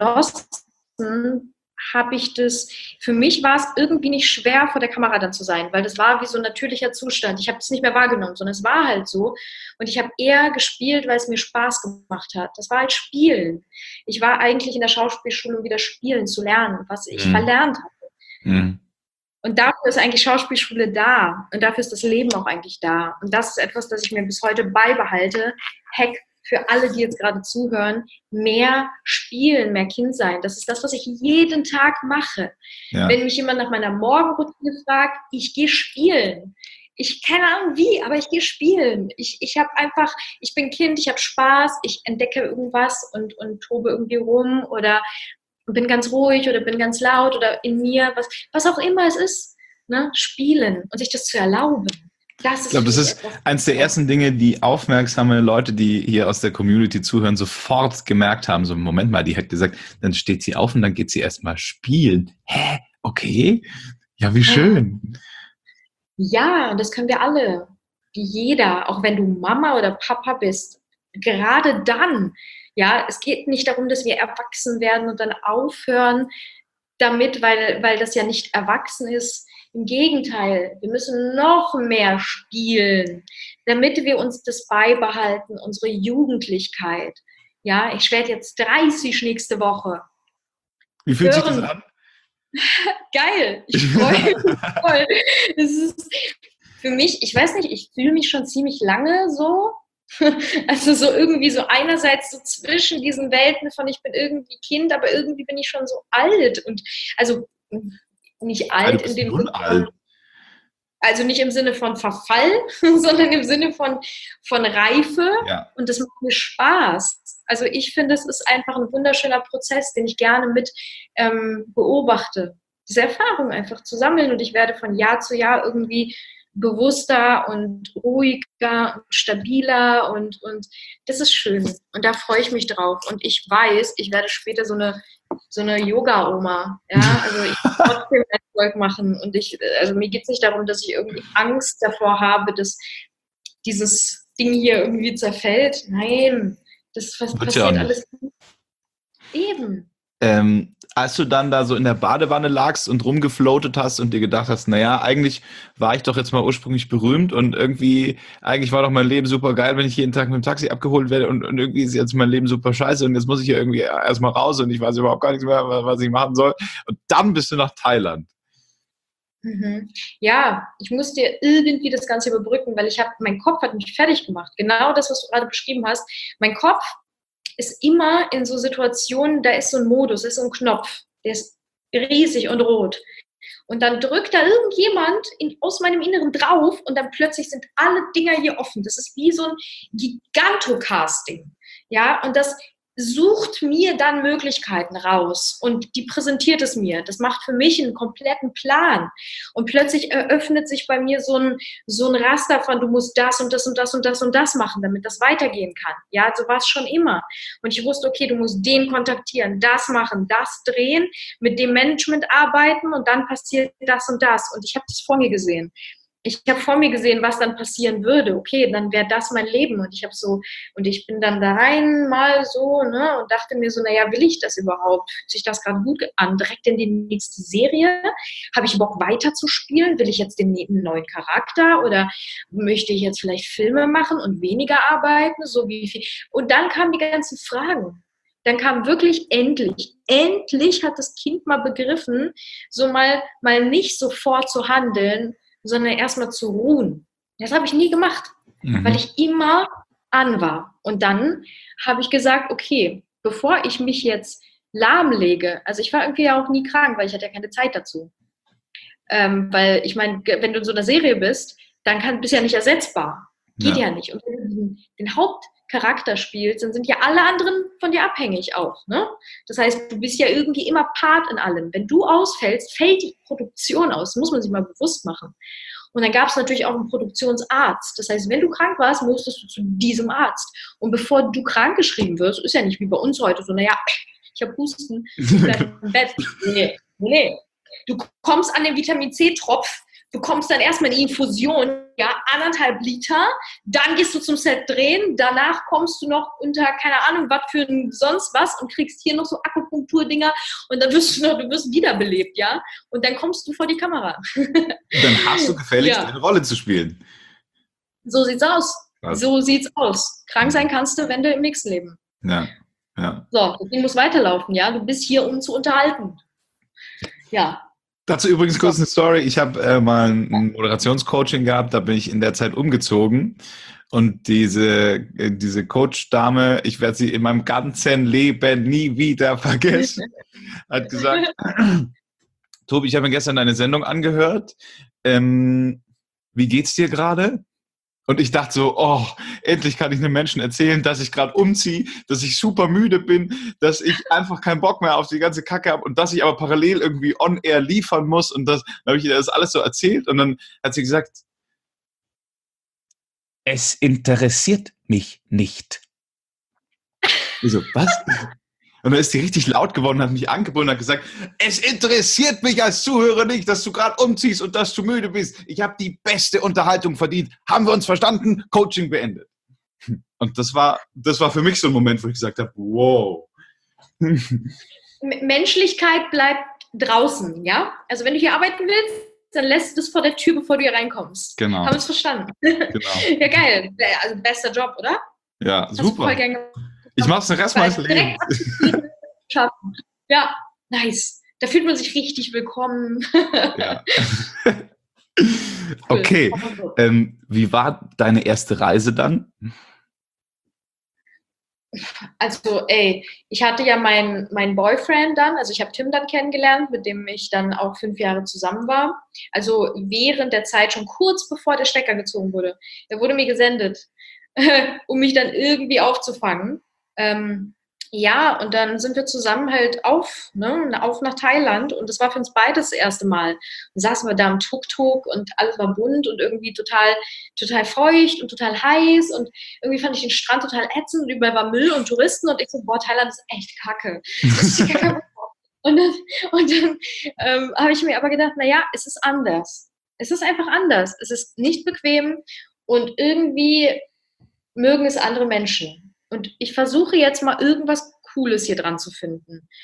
genossen habe ich das, für mich war es irgendwie nicht schwer, vor der Kamera dann zu sein, weil das war wie so ein natürlicher Zustand. Ich habe es nicht mehr wahrgenommen, sondern es war halt so. Und ich habe eher gespielt, weil es mir Spaß gemacht hat. Das war halt Spielen. Ich war eigentlich in der Schauspielschule, um wieder spielen zu lernen, was ich Mhm. verlernt habe. Mhm. Und dafür ist eigentlich Schauspielschule da. Und dafür ist das Leben auch eigentlich da. Und das ist etwas, das ich mir bis heute beibehalte. Hack für alle, die jetzt gerade zuhören, mehr spielen, mehr Kind sein. Das ist das, was ich jeden Tag mache. Ja. Wenn mich jemand nach meiner Morgenroutine fragt, ich gehe spielen. Ich, keine Ahnung wie, aber ich gehe spielen. Ich, ich habe einfach, ich bin Kind, ich habe Spaß, ich entdecke irgendwas und, und tobe irgendwie rum oder bin ganz ruhig oder bin ganz laut oder in mir, was, was auch immer es ist, ne? Spielen und sich das zu erlauben. Das ist ich glaube, das ist eines der ersten Dinge, die aufmerksame Leute, die hier aus der Community zuhören, sofort gemerkt haben. So, Moment mal, die hat gesagt, dann steht sie auf und dann geht sie erstmal spielen. Hä? Okay. Ja, wie schön. Ja, und das können wir alle. Jeder, auch wenn du Mama oder Papa bist, gerade dann, ja, es geht nicht darum, dass wir erwachsen werden und dann aufhören damit, weil, weil das ja nicht erwachsen ist. Im Gegenteil, wir müssen noch mehr spielen, damit wir uns das beibehalten, unsere Jugendlichkeit. Ja, ich werde jetzt dreißig nächste Woche. Wie fühlt Hören. sich das an? Geil, ich freue mich voll. Es ist für mich, ich weiß nicht, ich fühle mich schon ziemlich lange so. Also so irgendwie so einerseits so zwischen diesen Welten von ich bin irgendwie Kind, aber irgendwie bin ich schon so alt. Und also nicht alt in dem Sinne von, also nicht im Sinne von Verfall, sondern im Sinne von, von Reife. Ja. Und das macht mir Spaß. Also ich finde, es ist einfach ein wunderschöner Prozess, den ich gerne mit ähm, beobachte. Diese Erfahrung einfach zu sammeln und ich werde von Jahr zu Jahr irgendwie bewusster und ruhiger und stabiler und, und das ist schön. Und da freue ich mich drauf. Und ich weiß, ich werde später so eine, so eine Yoga-Oma. Ja? Also ich will trotzdem Erfolg machen. Und ich, also mir geht es nicht darum, dass ich irgendwie Angst davor habe, dass dieses Ding hier irgendwie zerfällt. Nein, das passiert ja alles. Eben. Ähm, als du dann da so in der Badewanne lagst und rumgefloatet hast und dir gedacht hast, naja, eigentlich war ich doch jetzt mal ursprünglich berühmt und irgendwie, eigentlich war doch mein Leben super geil, wenn ich jeden Tag mit dem Taxi abgeholt werde und, und irgendwie ist jetzt mein Leben super scheiße und jetzt muss ich hier irgendwie erstmal raus und ich weiß überhaupt gar nichts mehr, was ich machen soll. Und dann bist du nach Thailand. Mhm. Ja, ich musste irgendwie das Ganze überbrücken, weil ich habe, mein Kopf hat mich fertig gemacht. Genau das, was du gerade beschrieben hast. Mein Kopf ist immer in so Situationen, da ist so ein Modus, da ist so ein Knopf, der ist riesig und rot. Und dann drückt da irgendjemand in, aus meinem Inneren drauf und dann plötzlich sind alle Dinger hier offen. Das ist wie so ein Gigantocasting. Ja, und das sucht mir dann Möglichkeiten raus und die präsentiert es mir. Das macht für mich einen kompletten Plan. Und plötzlich eröffnet sich bei mir so ein, so ein Raster von, du musst das und das und das und das und das machen, damit das weitergehen kann. Ja, so war es schon immer. Und ich wusste, okay, du musst den kontaktieren, das machen, das drehen, mit dem Management arbeiten und dann passiert das und das. Und ich habe das vor mir gesehen. Ich habe vor mir gesehen, was dann passieren würde. Okay, dann wäre das mein Leben. Und ich habe so, und ich bin dann da rein mal so, ne, und dachte mir so, naja, will ich das überhaupt? Fühlt sich das gerade gut an? Direkt in die nächste Serie? Habe ich Bock weiterzuspielen? Will ich jetzt den neuen Charakter? Oder möchte ich jetzt vielleicht Filme machen und weniger arbeiten? So wie viel? Und dann kamen die ganzen Fragen. Dann kam wirklich endlich, endlich hat das Kind mal begriffen, so mal, mal nicht sofort zu handeln, sondern erstmal zu ruhen. Das habe ich nie gemacht, mhm. weil ich immer an war. Und dann habe ich gesagt, okay, bevor ich mich jetzt lahmlege, also ich war irgendwie ja auch nie krank, weil ich hatte ja keine Zeit dazu. Ähm, weil ich meine, wenn du in so einer Serie bist, dann kann, bist du ja nicht ersetzbar. Geht ja, ja nicht. Und wenn du den, den Hauptcharakter spielst, dann sind ja alle anderen von dir abhängig auch. Ne? Das heißt, du bist ja irgendwie immer Part in allem. Wenn du ausfällst, fällt die Produktion aus. Das muss man sich mal bewusst machen. Und dann gab es natürlich auch einen Produktionsarzt. Das heißt, wenn du krank warst, musstest du zu diesem Arzt. Und bevor du krankgeschrieben wirst, ist ja nicht wie bei uns heute so, naja, ich habe Husten, ich bleib im Bett. Nee, nee. Du kommst an den Vitamin-C-Tropf, bekommst dann erstmal eine Infusion, ja, anderthalb Liter, dann gehst du zum Set drehen, danach kommst du noch unter, keine Ahnung, was für ein sonst was und kriegst hier noch so Akupunkturdinger und dann wirst du noch, du wirst wiederbelebt, ja, und dann kommst du vor die Kamera. Dann hast du gefälligst ja. eine Rolle zu spielen. So sieht's aus. Also. So sieht's aus. Krank sein kannst du, wenn du im nächsten Leben. Ja, ja. So, das Ding muss weiterlaufen, ja, du bist hier, um zu unterhalten. Ja. Dazu übrigens kurz eine Story. Ich habe äh, mal ein Moderationscoaching gehabt, da bin ich in der Zeit umgezogen. Und diese, äh, diese Coach-Dame, ich werde sie in meinem ganzen Leben nie wieder vergessen, hat gesagt, Tobi, ich habe mir gestern deine Sendung angehört. Ähm, wie geht's dir gerade? Und ich dachte so, oh, endlich kann ich einem Menschen erzählen, dass ich gerade umziehe, dass ich super müde bin, dass ich einfach keinen Bock mehr auf die ganze Kacke habe und dass ich aber parallel irgendwie on-air liefern muss. Und das, dann habe ich ihr das alles so erzählt und dann hat sie gesagt, es interessiert mich nicht. Ich so, was? Und dann ist die richtig laut geworden, hat mich angebunden und hat gesagt, es interessiert mich als Zuhörer nicht, dass du gerade umziehst und dass du müde bist. Ich habe die beste Unterhaltung verdient. Haben wir uns verstanden? Coaching beendet. Und das war, das war für mich so ein Moment, wo ich gesagt habe, wow. Menschlichkeit bleibt draußen, ja? Also wenn du hier arbeiten willst, dann lässt du das vor der Tür, bevor du hier reinkommst. Genau. Haben wir es verstanden? Genau. Ja, geil. Also bester Job, oder? Ja, hast super. Ich mache es den Rest meines Lebens. Ja, nice. Da fühlt man sich richtig willkommen. Ja. Okay. Ähm, wie war deine erste Reise dann? Also, ey, ich hatte ja meinen mein Boyfriend dann, also ich habe Tim dann kennengelernt, mit dem ich dann auch fünf Jahre zusammen war. Also während der Zeit, schon kurz bevor der Stecker gezogen wurde. Der wurde mir gesendet, um mich dann irgendwie aufzufangen. Ähm, ja, und dann sind wir zusammen halt auf, ne, auf nach Thailand und das war für uns beides das erste Mal. Dann saßen wir da im Tuk-Tuk und alles war bunt und irgendwie total, total feucht und total heiß und irgendwie fand ich den Strand total ätzend und überall war Müll und Touristen und ich so, boah, Thailand ist echt kacke. Das ist kacke. Und dann, und dann ähm, habe ich mir aber gedacht, naja, es ist anders. Es ist einfach anders. Es ist nicht bequem und irgendwie mögen es andere Menschen. Und ich versuche jetzt mal irgendwas Cooles hier dran zu finden.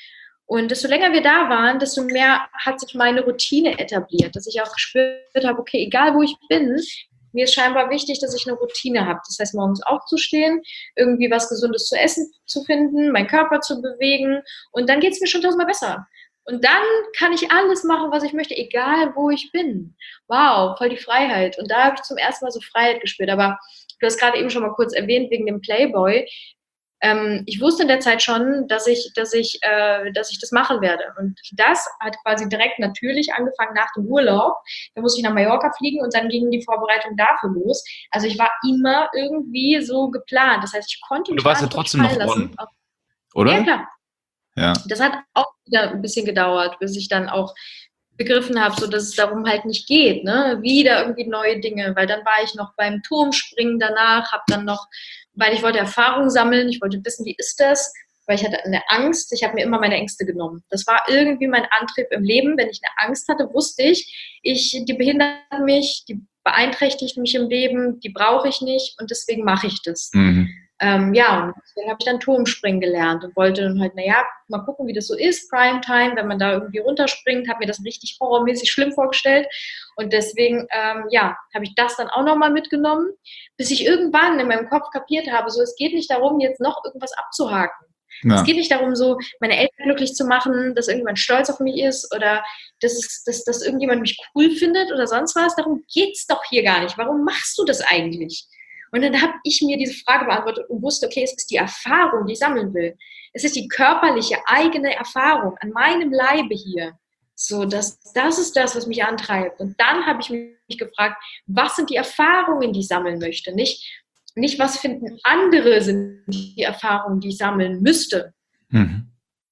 Und desto länger wir da waren, desto mehr hat sich meine Routine etabliert, dass ich auch gespürt habe, okay, egal wo ich bin, mir ist scheinbar wichtig, dass ich eine Routine habe. Das heißt, morgens aufzustehen, irgendwie was Gesundes zu essen zu finden, meinen Körper zu bewegen und dann geht es mir schon tausendmal besser. Und dann kann ich alles machen, was ich möchte, egal wo ich bin. Wow, voll die Freiheit. Und da habe ich zum ersten Mal so Freiheit gespürt. Aber du hast gerade eben schon mal kurz erwähnt, wegen dem Playboy. Ähm, ich wusste in der Zeit schon, dass ich, dass ich, äh, dass ich das machen werde. Und das hat quasi direkt natürlich angefangen nach dem Urlaub. Da musste ich nach Mallorca fliegen und dann ging die Vorbereitung dafür los. Also ich war immer irgendwie so geplant. Das heißt, ich konnte mich Du warst gar ja nicht trotzdem noch fallen lassen. on, oder? Ja, klar. Ja. Das hat auch wieder ein bisschen gedauert, bis ich dann auch begriffen habe, so dass es darum halt nicht geht, ne? Wieder irgendwie neue Dinge, weil dann war ich noch beim Turmspringen danach, habe dann noch, weil ich wollte Erfahrung sammeln, ich wollte wissen, wie ist das, weil ich hatte eine Angst, ich habe mir immer meine Ängste genommen. Das war irgendwie mein Antrieb im Leben, wenn ich eine Angst hatte, wusste ich, ich die behindert mich, die beeinträchtigt mich im Leben, die brauche ich nicht und deswegen mache ich das. Mhm. Ähm, ja, und deswegen habe ich dann Turmspringen gelernt und wollte dann halt, naja, mal gucken, wie das so ist, Primetime, wenn man da irgendwie runterspringt, habe mir das richtig horrormäßig schlimm vorgestellt und deswegen, ähm, ja, habe ich das dann auch nochmal mitgenommen, bis ich irgendwann in meinem Kopf kapiert habe, so, es geht nicht darum, jetzt noch irgendwas abzuhaken. Ja. Es geht nicht darum, so meine Eltern glücklich zu machen, dass irgendjemand stolz auf mich ist oder dass, es, dass, dass irgendjemand mich cool findet oder sonst was, darum geht's doch hier gar nicht. Warum machst du das eigentlich? Und dann habe ich mir diese Frage beantwortet und wusste, okay, es ist die Erfahrung, die ich sammeln will. Es ist die körperliche, eigene Erfahrung an meinem Leibe hier. So, das, das ist das, was mich antreibt. Und dann habe ich mich gefragt, was sind die Erfahrungen, die ich sammeln möchte? Nicht, nicht was finden andere sind die Erfahrungen, die ich sammeln müsste. Mhm.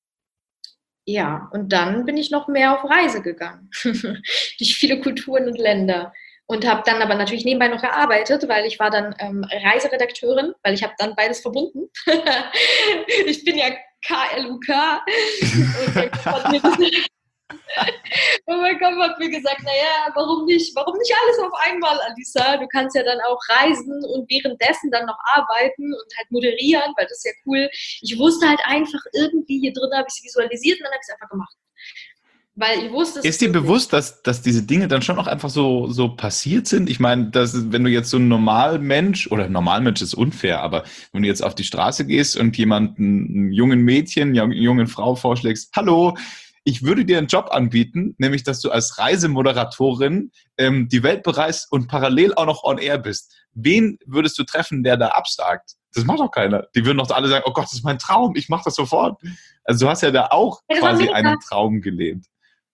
Ja, und dann bin ich noch mehr auf Reise gegangen. Durch viele Kulturen und Länder. Und habe dann aber natürlich nebenbei noch gearbeitet, weil ich war dann ähm, Reiseredakteurin, weil ich habe dann beides verbunden. Ich bin ja K L U K. Und mein Kopf hat mir gesagt, und mein Kopf hat mir gesagt, naja, warum nicht, warum nicht alles auf einmal, Alisa? Du kannst ja dann auch reisen und währenddessen dann noch arbeiten und halt moderieren, weil das ist ja cool. Ich wusste halt einfach irgendwie, hier drin habe ich es visualisiert und dann habe ich es einfach gemacht. Weil ich wusste, ist dir bewusst, dass, dass diese Dinge dann schon auch einfach so, so passiert sind? Ich meine, dass, wenn du jetzt so ein Normalmensch, oder Normalmensch ist unfair, aber wenn du jetzt auf die Straße gehst und jemanden, einem jungen Mädchen, einer jungen Frau vorschlägst, hallo, ich würde dir einen Job anbieten, nämlich, dass du als Reisemoderatorin ähm, die Welt bereist und parallel auch noch on air bist. Wen würdest du treffen, der da absagt? Das macht doch keiner. Die würden doch alle sagen, oh Gott, das ist mein Traum, ich mache das sofort. Also du hast ja da auch ja, quasi einen Traum gelebt.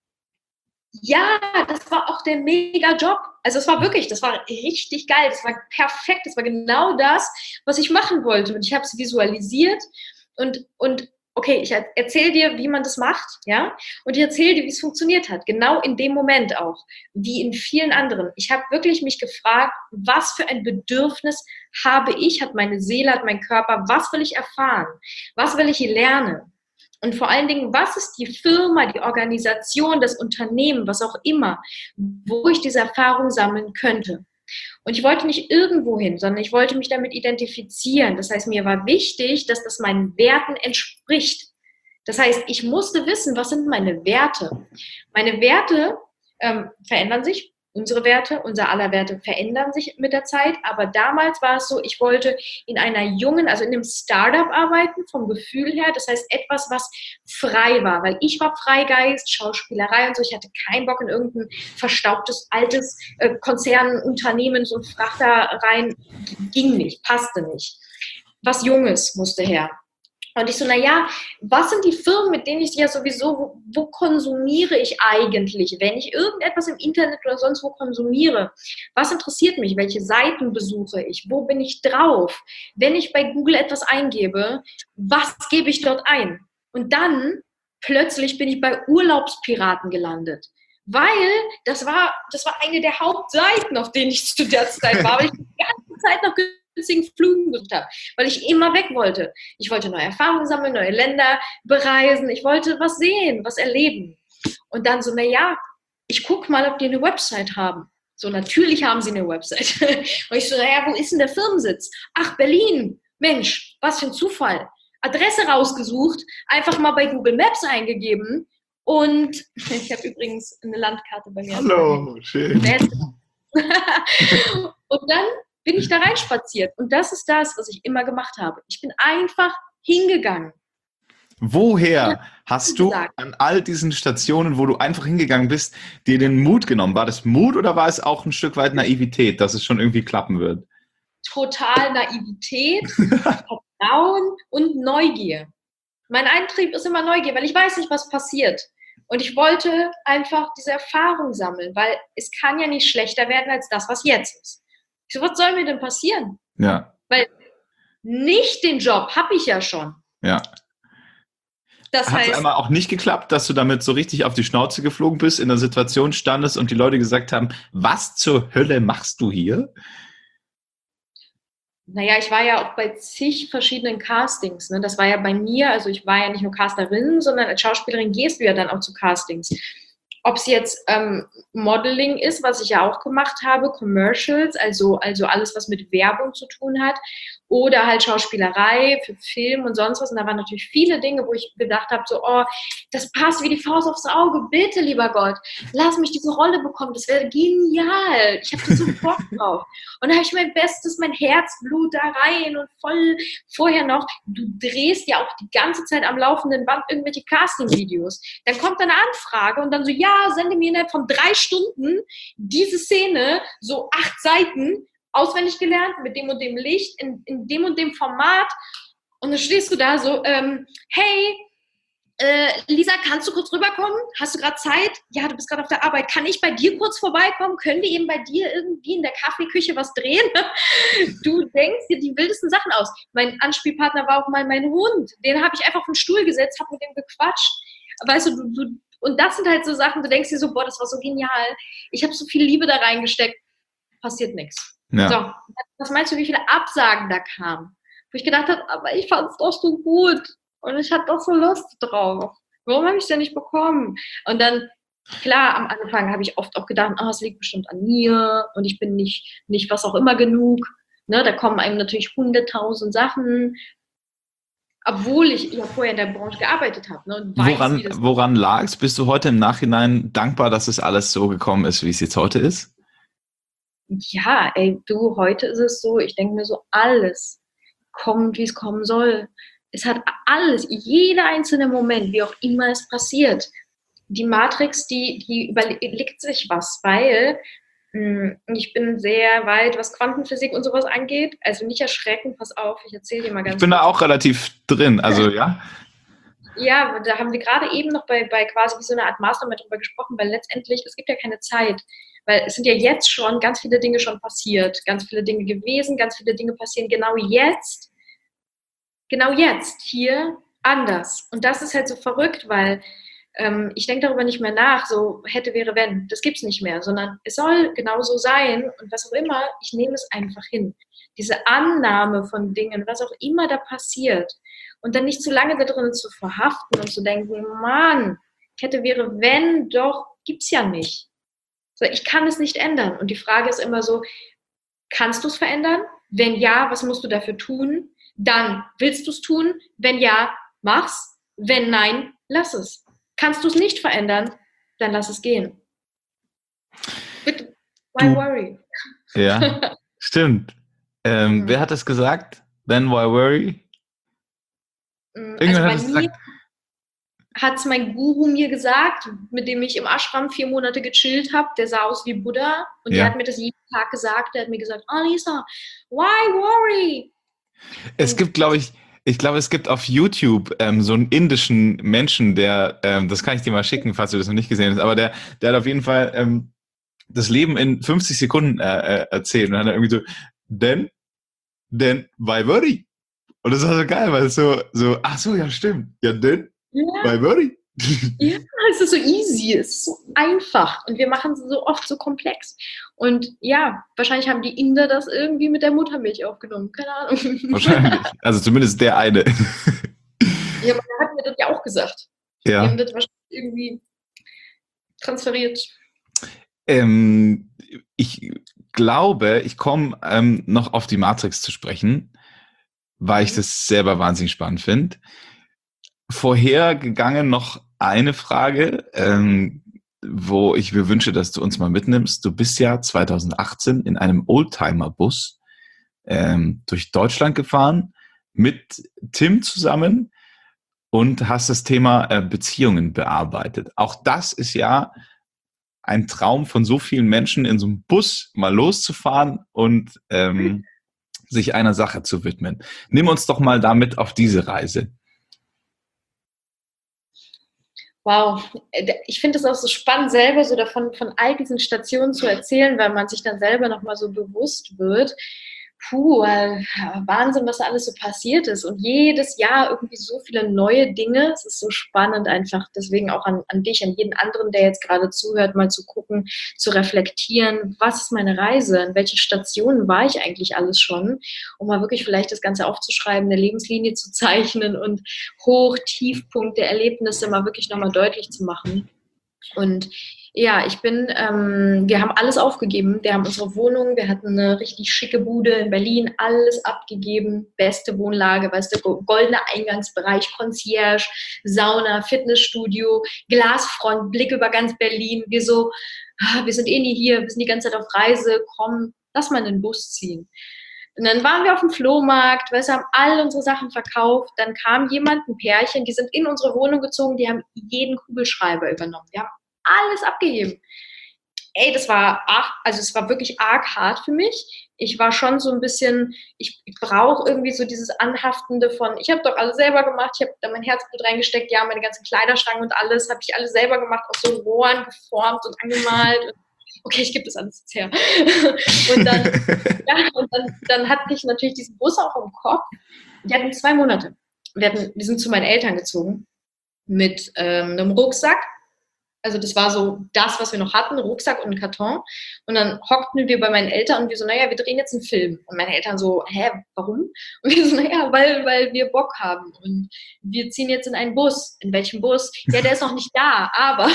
Ja, das war auch der Mega-Job. Also es war wirklich, das war richtig geil, das war perfekt, das war genau das, was ich machen wollte. Und ich habe es visualisiert und, und okay, ich erzähle dir, wie man das macht, ja, und ich erzähle dir, wie es funktioniert hat, genau in dem Moment auch, wie in vielen anderen. Ich habe wirklich mich gefragt, was für ein Bedürfnis habe ich, hat meine Seele, hat mein Körper, was will ich erfahren, was will ich lernen? Und vor allen Dingen, was ist die Firma, die Organisation, das Unternehmen, was auch immer, wo ich diese Erfahrung sammeln könnte. Und ich wollte nicht irgendwo hin, sondern ich wollte mich damit identifizieren. Das heißt, mir war wichtig, dass das meinen Werten entspricht. Das heißt, ich musste wissen, was sind meine Werte. Meine Werte ähm, verändern sich. Unsere Werte, unser aller Werte verändern sich mit der Zeit, aber damals war es so, ich wollte in einer jungen, also in einem Startup arbeiten, vom Gefühl her, das heißt etwas, was frei war, weil ich war Freigeist, Schauspielerei und so, ich hatte keinen Bock in irgendein verstaubtes, altes äh, Konzernunternehmen, so ein Frachter rein, ging nicht, passte nicht. Was Junges musste her. Und ich so, naja, was sind die Firmen, mit denen ich ja sowieso, wo, wo konsumiere ich eigentlich, wenn ich irgendetwas im Internet oder sonst wo konsumiere? Was interessiert mich? Welche Seiten besuche ich? Wo bin ich drauf? Wenn ich bei Google etwas eingebe, was gebe ich dort ein? Und dann plötzlich bin ich bei Urlaubspiraten gelandet. Weil das war, das war eine der Hauptseiten, auf denen ich zu der Zeit war, weil ich die ganze Zeit noch Flügen gesucht habe, weil ich immer weg wollte. Ich wollte neue Erfahrungen sammeln, neue Länder bereisen, ich wollte was sehen, was erleben. Und dann so, naja, ich gucke mal, ob die eine Website haben. So, natürlich haben sie eine Website. Und ich so, naja, wo ist denn der Firmensitz? Ach, Berlin. Mensch, was für ein Zufall. Adresse rausgesucht, einfach mal bei Google Maps eingegeben und ich habe übrigens eine Landkarte bei mir. Hallo, schön. Und dann bin ich da reinspaziert und das ist das, was ich immer gemacht habe. Ich bin einfach hingegangen. Woher hast du an all diesen Stationen, wo du einfach hingegangen bist, dir den Mut genommen? War das Mut oder war es auch ein Stück weit Naivität, dass es schon irgendwie klappen wird? Total Naivität, Vertrauen und Neugier. Mein Antrieb ist immer Neugier, weil ich weiß nicht, was passiert. Und ich wollte einfach diese Erfahrung sammeln, weil es kann ja nicht schlechter werden als das, was jetzt ist. Ich so, was soll mir denn passieren? Ja. Weil nicht den Job habe ich ja schon. Ja. Das Hat es heißt, einmal auch nicht geklappt, dass du damit so richtig auf die Schnauze geflogen bist, in der Situation standest und die Leute gesagt haben, was zur Hölle machst du hier? Naja, ich war ja auch bei zig verschiedenen Castings. Ne? Das war ja bei mir, also ich war ja nicht nur Casterin, sondern als Schauspielerin gehst du ja dann auch zu Castings. Ob es jetzt ähm, Modeling ist, was ich ja auch gemacht habe, Commercials, also, also alles, was mit Werbung zu tun hat, oder halt Schauspielerei für Film und sonst was. Und da waren natürlich viele Dinge, wo ich gedacht habe, so, oh, das passt wie die Faust aufs Auge, bitte, lieber Gott, lass mich diese Rolle bekommen, das wäre genial. Ich habe da so Bock drauf. Und da habe ich mein Bestes, mein Herzblut da rein und voll vorher noch, du drehst ja auch die ganze Zeit am laufenden Band irgendwelche Casting-Videos. Dann kommt eine Anfrage und dann so, ja, sende mir innerhalb von drei Stunden diese Szene, so acht Seiten, auswendig gelernt, mit dem und dem Licht, in, in dem und dem Format. Und dann stehst du da so, ähm, hey, äh, Lisa, kannst du kurz rüberkommen? Hast du gerade Zeit? Ja, du bist gerade auf der Arbeit. Kann ich bei dir kurz vorbeikommen? Können wir eben bei dir irgendwie in der Kaffeeküche was drehen? Du denkst dir die wildesten Sachen aus. Mein Anspielpartner war auch mal mein Hund. Den habe ich einfach auf den Stuhl gesetzt, habe mit dem gequatscht. Weißt du, du, du, und das sind halt so Sachen, du denkst dir so, boah, das war so genial. Ich habe so viel Liebe da reingesteckt. Passiert nichts. Ja. So, was meinst du, wie viele Absagen da kamen? Wo ich gedacht habe, aber ich fand es doch so gut und ich hatte doch so Lust drauf. Warum habe ich es denn nicht bekommen? Und dann, klar, am Anfang habe ich oft auch gedacht, oh, es liegt bestimmt an mir und ich bin nicht, nicht was auch immer genug. Ne, da kommen einem natürlich hunderttausend Sachen, obwohl ich ja vorher in der Branche gearbeitet habe. Ne, und weiß, woran wie das woran lag es? Bist du heute im Nachhinein dankbar, dass es alles so gekommen ist, wie es jetzt heute ist? Ja, ey, du, heute ist es so, ich denke mir so, alles kommt, wie es kommen soll. Es hat alles, jeder einzelne Moment, wie auch immer es passiert. Die Matrix, die, die überlegt sich was, weil mh, ich bin sehr weit, was Quantenphysik und sowas angeht. Also nicht erschrecken, pass auf, ich erzähle dir mal ganz Ich bin kurz. da auch relativ drin, also ja. Ja, da haben wir gerade eben noch bei, bei quasi wie so einer Art Mastermind drüber gesprochen, weil letztendlich, es gibt ja keine Zeit. Weil es sind ja jetzt schon ganz viele Dinge schon passiert, ganz viele Dinge gewesen, ganz viele Dinge passieren genau jetzt, genau jetzt, hier, anders. Und das ist halt so verrückt, weil ähm, ich denke darüber nicht mehr nach, so hätte, wäre, wenn. Das gibt's nicht mehr, sondern es soll genau so sein und was auch immer, ich nehme es einfach hin. Diese Annahme von Dingen, was auch immer da passiert und dann nicht zu lange da drin zu verhaften und zu denken, Mann, hätte, wäre, wenn, doch, gibt's ja nicht. So, ich kann es nicht ändern. Und die Frage ist immer so, kannst du es verändern? Wenn ja, was musst du dafür tun? Dann, willst du es tun? Wenn ja, mach's. Wenn nein, lass es. Kannst du es nicht verändern? Dann lass es gehen. Bitte, why Du, worry? ja, stimmt. Ähm, Mhm. wer hat das gesagt? Then why worry? Also Irgendwann bei hat es mir gesagt. hat es mein Guru mir gesagt, mit dem ich im Ashram vier Monate gechillt habe. Der sah aus wie Buddha und der Ja. hat mir das jeden Tag gesagt. Der hat mir gesagt, oh Lisa, why worry? Es Und gibt, glaube ich, ich glaube, es gibt auf YouTube ähm, so einen indischen Menschen, der, ähm, das kann ich dir mal schicken, falls du das noch nicht gesehen hast, aber der, der hat auf jeden Fall ähm, das Leben in fünfzig Sekunden äh, äh, erzählt und dann hat er irgendwie so, then, then, why worry? Und das war so geil, weil es so, so, ach so, ja, stimmt. Ja, then, ja, why worry? ja, es ist so easy, es ist so einfach und wir machen es so oft so komplex. Und ja, wahrscheinlich haben die Inder das irgendwie mit der Muttermilch aufgenommen, keine Ahnung. Wahrscheinlich. Also zumindest der eine. Ja, aber der hat mir das ja auch gesagt. Die Ja. haben das wahrscheinlich irgendwie transferiert. Ähm, ich glaube, ich komme ähm, noch auf die Matrix zu sprechen, weil ich das selber wahnsinnig spannend finde. Vorhergegangen noch eine Frage, ähm, wo ich mir wünsche, dass du uns mal mitnimmst. Du bist ja zwanzig achtzehn in einem Oldtimer-Bus ähm, durch Deutschland gefahren mit Tim zusammen und hast das Thema äh, Beziehungen bearbeitet. Auch das ist ja ein Traum von so vielen Menschen, in so einem Bus mal loszufahren und ähm, sich einer Sache zu widmen. Nimm uns doch mal damit auf diese Reise. Wow, ich finde es auch so spannend, selber so davon von all diesen Stationen zu erzählen, weil man sich dann selber nochmal so bewusst wird. Puh, äh, Wahnsinn, was da alles so passiert ist. Und jedes Jahr irgendwie so viele neue Dinge. Es ist so spannend einfach. Deswegen auch an, an dich, an jeden anderen, der jetzt gerade zuhört, mal zu gucken, zu reflektieren, was ist meine Reise? In welchen Stationen war ich eigentlich alles schon? Um mal wirklich vielleicht das Ganze aufzuschreiben, eine Lebenslinie zu zeichnen und Hoch-, Tiefpunkte, Erlebnisse mal wirklich nochmal deutlich zu machen. Und ja, ich bin, ähm, wir haben alles aufgegeben. Wir haben unsere Wohnung, wir hatten eine richtig schicke Bude in Berlin, alles abgegeben. Beste Wohnlage, weißt du, goldener Eingangsbereich, Concierge, Sauna, Fitnessstudio, Glasfront, Blick über ganz Berlin. Wir so, ah, wir sind eh nie hier, wir sind die ganze Zeit auf Reise, komm, lass mal in den Bus ziehen. Und dann waren wir auf dem Flohmarkt, weißt du, haben all unsere Sachen verkauft. Dann kam jemand, ein Pärchen, die sind in unsere Wohnung gezogen, die haben jeden Kugelschreiber übernommen. Wir haben alles abgegeben. Ey, das war arg, also es war wirklich arg hart für mich. Ich war schon so ein bisschen, ich, ich brauche irgendwie so dieses Anhaftende von, ich habe doch alles selber gemacht, ich habe da mein Herzblut reingesteckt, ja, meine ganzen Kleiderstangen und alles, habe ich alles selber gemacht, aus so Rohren geformt und angemalt. Und okay, ich gebe das alles jetzt her. Und dann, ja, und dann, dann hatte ich natürlich diesen Bus auch im Kopf. Die hatten zwei Monate. Wir, hatten, wir sind zu meinen Eltern gezogen mit ähm, einem Rucksack. Also das war so das, was wir noch hatten, Rucksack und ein Karton. Und dann hockten wir bei meinen Eltern und wir so, naja, wir drehen jetzt einen Film. Und meine Eltern so, hä, warum? Und wir so, naja, weil, weil wir Bock haben. Und wir ziehen jetzt in einen Bus. In welchem Bus? Ja, der ist noch nicht da, aber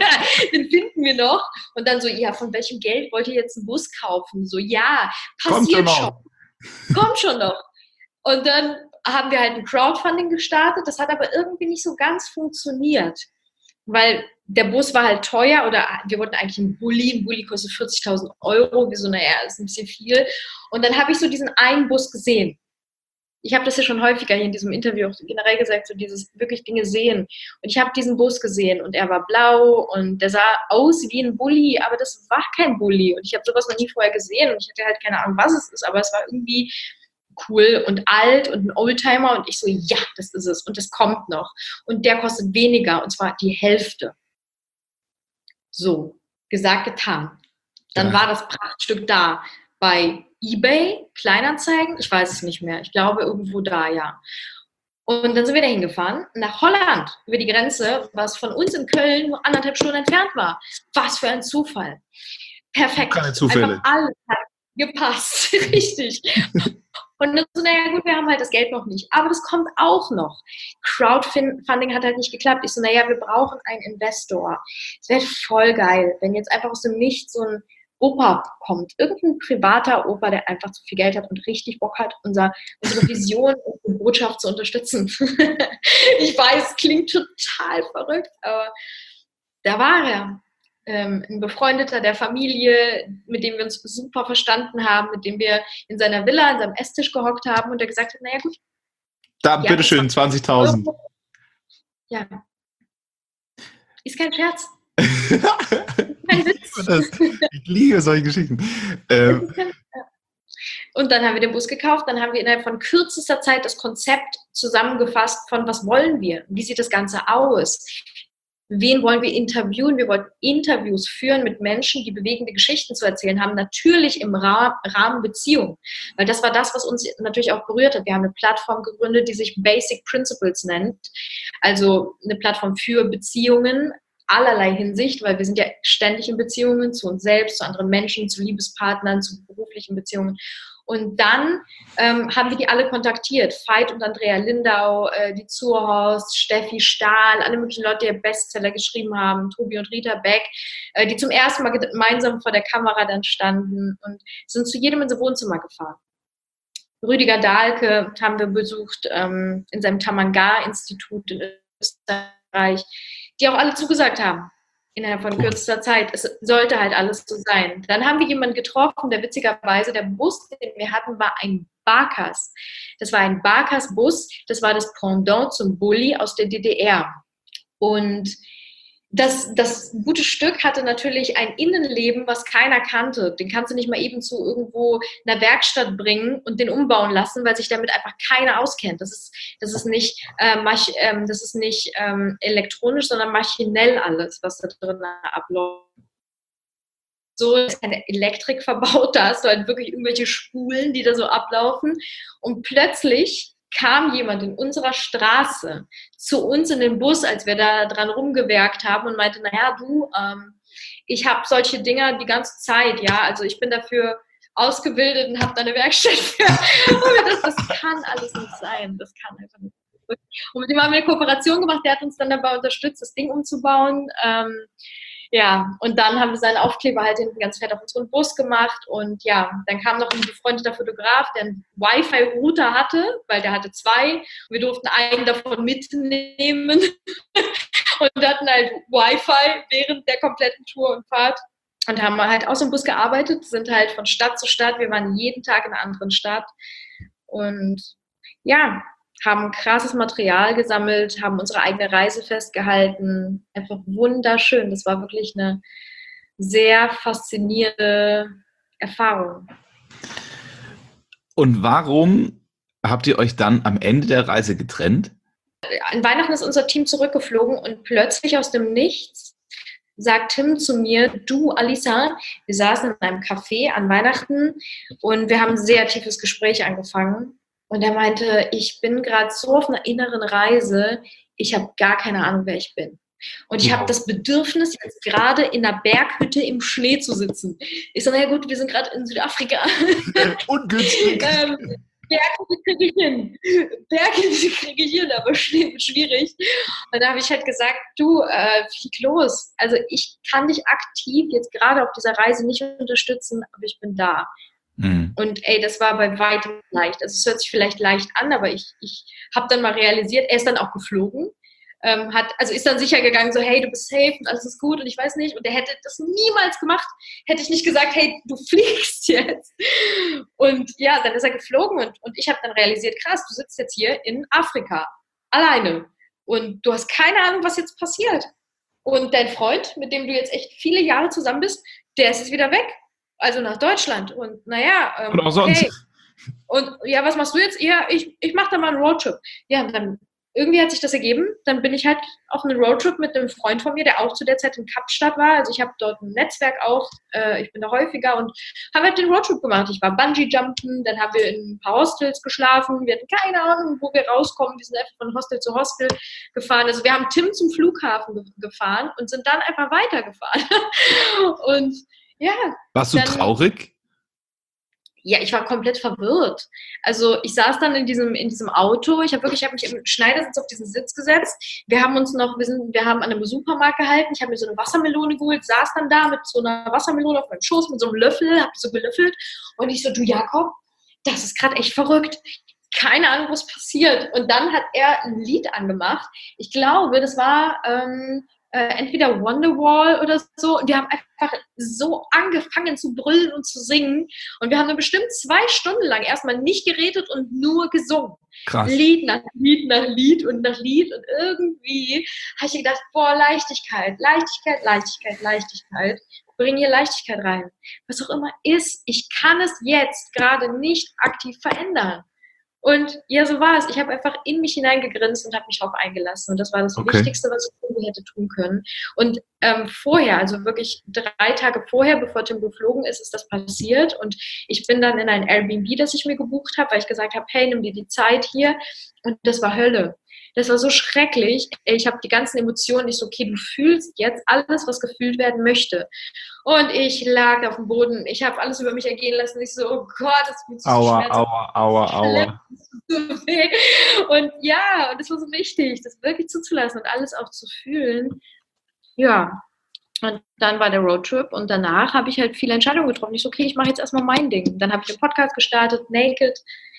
den finden wir noch. Und dann so, ja, von welchem Geld wollt ihr jetzt einen Bus kaufen? So, ja, passiert schon. schon. Kommt schon noch. Und dann haben wir halt ein Crowdfunding gestartet. Das hat aber irgendwie nicht so ganz funktioniert. Weil der Bus war halt teuer oder wir wollten eigentlich einen Bulli, ein Bulli kostet vierzigtausend Euro, wir so, naja, ist ein bisschen viel. Und dann habe ich so diesen einen Bus gesehen. Ich habe das ja schon häufiger hier in diesem Interview auch generell gesagt, so dieses wirklich Dinge sehen. Und ich habe diesen Bus gesehen und er war blau und der sah aus wie ein Bulli, aber das war kein Bulli. Und ich habe sowas noch nie vorher gesehen und ich hatte halt keine Ahnung, was es ist, aber es war irgendwie cool und alt und ein Oldtimer und ich so, ja, das ist es und das kommt noch. Und der kostet weniger und zwar die Hälfte. So, gesagt, getan. Dann ja. war das Prachtstück da bei eBay, Kleinanzeigen, ich weiß es nicht mehr, ich glaube irgendwo da, ja. Und dann sind wir da hingefahren, nach Holland, über die Grenze, was von uns in Köln nur anderthalb Stunden entfernt war. Was für ein Zufall. Perfekt. Keine Zufälle. Einfach alles hat gepasst, richtig. Und dann so, naja gut, wir haben halt das Geld noch nicht, aber das kommt auch noch. Crowdfunding hat halt nicht geklappt. Ich so, naja, wir brauchen einen Investor. Es wäre voll geil, wenn jetzt einfach aus dem Nichts so ein Opa kommt, irgendein privater Opa, der einfach zu viel Geld hat und richtig Bock hat, unser, unsere Vision und unsere Botschaft zu unterstützen. Ich weiß, klingt total verrückt, aber da war er. Ähm, ein Befreundeter der Familie, mit dem wir uns super verstanden haben, mit dem wir in seiner Villa, in seinem Esstisch gehockt haben und der gesagt hat, naja gut. Da, ja, bitteschön, zwanzigtausend. Ja. Ist kein Scherz. Kein Witz. Ich liebe solche Geschichten. Ähm. Und dann haben wir den Bus gekauft, dann haben wir innerhalb von kürzester Zeit das Konzept zusammengefasst von was wollen wir, wie sieht das Ganze aus. Wen wollen wir interviewen? Wir wollten Interviews führen mit Menschen, die bewegende Geschichten zu erzählen haben, natürlich im Rahmen Beziehung. Weil das war das, was uns natürlich auch berührt hat. Wir haben eine Plattform gegründet, die sich Basic Principles nennt. Also eine Plattform für Beziehungen, allerlei Hinsicht, weil wir sind ja ständig in Beziehungen zu uns selbst, zu anderen Menschen, zu Liebespartnern, zu beruflichen Beziehungen. Und dann ähm, haben wir die alle kontaktiert. Veit und Andrea Lindau, äh, die Zurhorst, Steffi Stahl, alle möglichen Leute, die Bestseller geschrieben haben, Tobi und Rita Beck, äh, die zum ersten Mal gemeinsam vor der Kamera dann standen und sind zu jedem in so Wohnzimmer gefahren. Rüdiger Dahlke haben wir besucht ähm, in seinem Tamanga-Institut in Österreich, die auch alle zugesagt haben innerhalb von Cool. kürzester Zeit. Es sollte halt alles so sein. Dann haben wir jemanden getroffen, der witzigerweise, der Bus, den wir hatten, war ein Barkas. Das war ein Barkas-Bus, das war das Pendant zum Bulli aus der D D R. Und das, das gute Stück hatte natürlich ein Innenleben, was keiner kannte. Den kannst du nicht mal eben zu irgendwo einer Werkstatt bringen und den umbauen lassen, weil sich damit einfach keiner auskennt. Das ist, das ist nicht, äh, mach, ähm, das ist nicht ähm, elektronisch, sondern maschinell alles, was da drin abläuft. So ist keine Elektrik verbaut, da hast du halt wirklich irgendwelche Spulen, die da so ablaufen. Und plötzlich kam jemand in unserer Straße zu uns in den Bus, als wir da dran rumgewerkt haben und meinte, naja, du, ähm, ich habe solche Dinger die ganze Zeit, ja, also ich bin dafür ausgebildet und habe da eine Werkstatt für. das, das kann alles nicht sein, das kann einfach nicht sein. Und mit dem haben wir eine Kooperation gemacht, der hat uns dann dabei unterstützt, das Ding umzubauen. Ähm, Ja, und dann haben wir seinen Aufkleber halt hinten ganz fett auf unseren Bus gemacht und ja, dann kam noch ein befreundeter Fotograf, der einen Wi-Fi-Router hatte, weil der hatte zwei. Wir durften einen davon mitnehmen und hatten halt Wi-Fi während der kompletten Tour und Fahrt und haben halt aus dem Bus gearbeitet, sind halt von Stadt zu Stadt, wir waren jeden Tag in einer anderen Stadt und ja, haben krasses Material gesammelt, haben unsere eigene Reise festgehalten. Einfach wunderschön. Das war wirklich eine sehr faszinierende Erfahrung. Und warum habt ihr euch dann am Ende der Reise getrennt? An Weihnachten ist unser Team zurückgeflogen und plötzlich aus dem Nichts sagt Tim zu mir, du Alisa, wir saßen in einem Café an Weihnachten und wir haben ein sehr tiefes Gespräch angefangen. Und er meinte, ich bin gerade so auf einer inneren Reise, ich habe gar keine Ahnung, wer ich bin. Und ich wow. habe das Bedürfnis, jetzt gerade in einer Berghütte im Schnee zu sitzen. Ich so, naja gut, wir sind gerade in Südafrika. Ungünstig. ähm, Berghütte kriege ich hin. Berghütte kriege ich hin, aber Schnee wird schwierig. Und da habe ich halt gesagt, du, äh, flieg los. Also ich kann dich aktiv jetzt gerade auf dieser Reise nicht unterstützen, aber ich bin da. Und ey, das war bei weitem leicht. Also es hört sich vielleicht leicht an, aber ich, ich habe dann mal realisiert, er ist dann auch geflogen, ähm, hat, also ist dann sicher gegangen, so hey, du bist safe und alles ist gut und ich weiß nicht. Und er hätte das niemals gemacht, hätte ich nicht gesagt, hey, du fliegst jetzt. Und ja, dann ist er geflogen und, und ich habe dann realisiert, krass, du sitzt jetzt hier in Afrika, alleine und du hast keine Ahnung, was jetzt passiert. Und dein Freund, mit dem du jetzt echt viele Jahre zusammen bist, der ist jetzt wieder weg. Also nach Deutschland. Und naja, ähm, und auch sonst. Okay. Und ja, was machst du jetzt? Ja, ich, ich mache da mal einen Roadtrip. Ja, und dann irgendwie hat sich das ergeben. Dann bin ich halt auf einen Roadtrip mit einem Freund von mir, der auch zu der Zeit in Kapstadt war. Also ich habe dort ein Netzwerk auch. Äh, ich bin da häufiger und habe halt den Roadtrip gemacht. Ich war Bungee-Jumpen, dann haben wir in ein paar Hostels geschlafen. Wir hatten keine Ahnung, wo wir rauskommen. Wir sind einfach von Hostel zu Hostel gefahren. Also wir haben Tim zum Flughafen ge- gefahren und sind dann einfach weitergefahren. und ja. Warst du dann, traurig? Ja, ich war komplett verwirrt. Also ich saß dann in diesem, in diesem Auto. Ich habe wirklich, ich habe mich im Schneidersitz auf diesen Sitz gesetzt. Wir haben uns noch, wir sind, wir haben an einem Supermarkt gehalten. Ich habe mir so eine Wassermelone geholt, saß dann da mit so einer Wassermelone auf meinem Schoß, mit so einem Löffel, habe so gelöffelt. Und ich so, du Jakob, das ist gerade echt verrückt. Keine Ahnung, was passiert. Und dann hat er ein Lied angemacht. Ich glaube, das war ähm, äh, entweder Wonderwall oder so. Und wir haben einfach so angefangen zu brüllen und zu singen. Und wir haben dann bestimmt zwei Stunden lang erstmal nicht geredet und nur gesungen. Krass. Lied nach Lied nach Lied und nach Lied. Und irgendwie habe ich gedacht, boah, Leichtigkeit, Leichtigkeit, Leichtigkeit, Leichtigkeit. Bring hier Leichtigkeit rein. Was auch immer ist, ich kann es jetzt gerade nicht aktiv verändern. Und ja, so war es. Ich habe einfach in mich hineingegrinst und habe mich darauf eingelassen. Und das war das Okay. Wichtigste, was ich irgendwie hätte tun können. Und ähm, vorher, also wirklich drei Tage vorher, bevor Tim geflogen ist, ist das passiert. Und ich bin dann in ein Airbnb, das ich mir gebucht habe, weil ich gesagt habe, hey, nimm dir die Zeit hier. Und das war Hölle. Das war so schrecklich. Ich habe die ganzen Emotionen. Ich so, okay, du fühlst jetzt alles, was gefühlt werden möchte. Und ich lag auf dem Boden. Ich habe alles über mich ergehen lassen. Ich so, oh Gott, das fühlt sich so Aua, schmerzhaft. aua, aua, aua. Und ja, und es war so wichtig, das wirklich zuzulassen und alles auch zu fühlen. Ja, und dann war der Roadtrip und danach habe ich halt viele Entscheidungen getroffen. Ich so, okay, ich mache jetzt erstmal mein Ding. Dann habe ich den Podcast gestartet, Naked,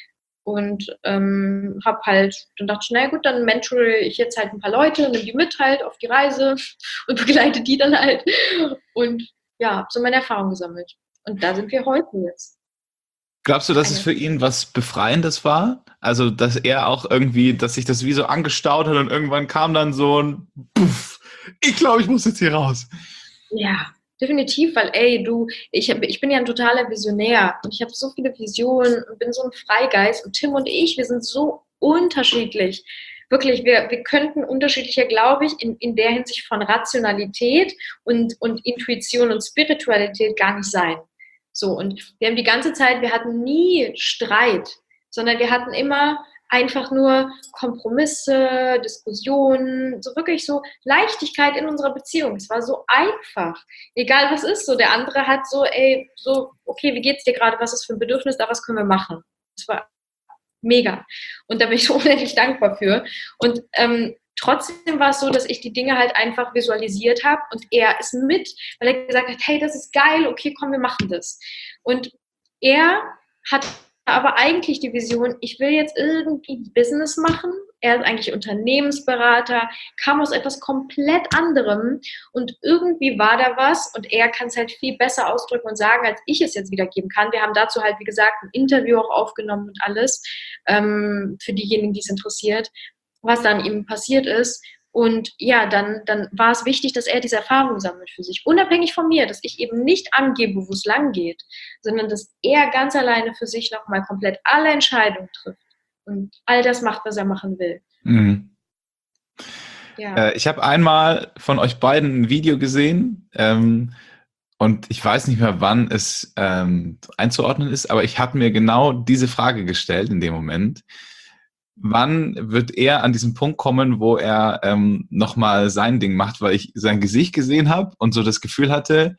Und ähm, habe halt, dann dachte ich, na gut, dann mentore ich jetzt halt ein paar Leute, nehme die mit halt auf die Reise und begleite die dann halt. Und ja, habe so meine Erfahrung gesammelt. Und da sind wir heute jetzt. Glaubst du, dass Eine es für ihn was Befreiendes war? Also, dass er auch irgendwie, dass sich das wie so angestaut hat und irgendwann kam dann so ein Puff, ich glaube, ich muss jetzt hier raus. Ja, definitiv, weil ey, du, ich, hab, ich bin ja ein totaler Visionär und ich habe so viele Visionen und bin so ein Freigeist und Tim und ich, wir sind so unterschiedlich. Wirklich, wir, wir könnten unterschiedlicher, glaube ich, in, in der Hinsicht von Rationalität und, und Intuition und Spiritualität gar nicht sein. So, und wir haben die ganze Zeit, wir hatten nie Streit, sondern wir hatten immer einfach nur Kompromisse, Diskussionen, so wirklich so Leichtigkeit in unserer Beziehung. Es war so einfach. Egal was ist, so der andere hat so, ey, so, okay, wie geht's dir gerade? Was ist für ein Bedürfnis da? Was können wir machen? Es war mega. Und da bin ich so unendlich dankbar für. Und ähm, trotzdem war es so, dass ich die Dinge halt einfach visualisiert habe und er ist mit, weil er gesagt hat, hey, das ist geil, okay, komm, wir machen das. Und er hat aber eigentlich die Vision, ich will jetzt irgendwie Business machen. Er ist eigentlich Unternehmensberater, kam aus etwas komplett anderem und irgendwie war da was und er kann es halt viel besser ausdrücken und sagen, als ich es jetzt wiedergeben kann. Wir haben dazu halt, wie gesagt, ein Interview auch aufgenommen und alles, ähm, für diejenigen, die es interessiert, was dann ihm passiert ist. Und ja, dann, dann war es wichtig, dass er diese Erfahrung sammelt für sich. Unabhängig von mir, dass ich eben nicht angebe, wo es lang geht, sondern dass er ganz alleine für sich nochmal komplett alle Entscheidungen trifft und all das macht, was er machen will. Mhm. Ja. Äh, ich habe einmal von euch beiden ein Video gesehen ähm, und ich weiß nicht mehr, wann es ähm, einzuordnen ist, aber ich habe mir genau diese Frage gestellt in dem Moment. Wann wird er an diesen Punkt kommen, wo er ähm, nochmal sein Ding macht, weil ich sein Gesicht gesehen habe und so das Gefühl hatte,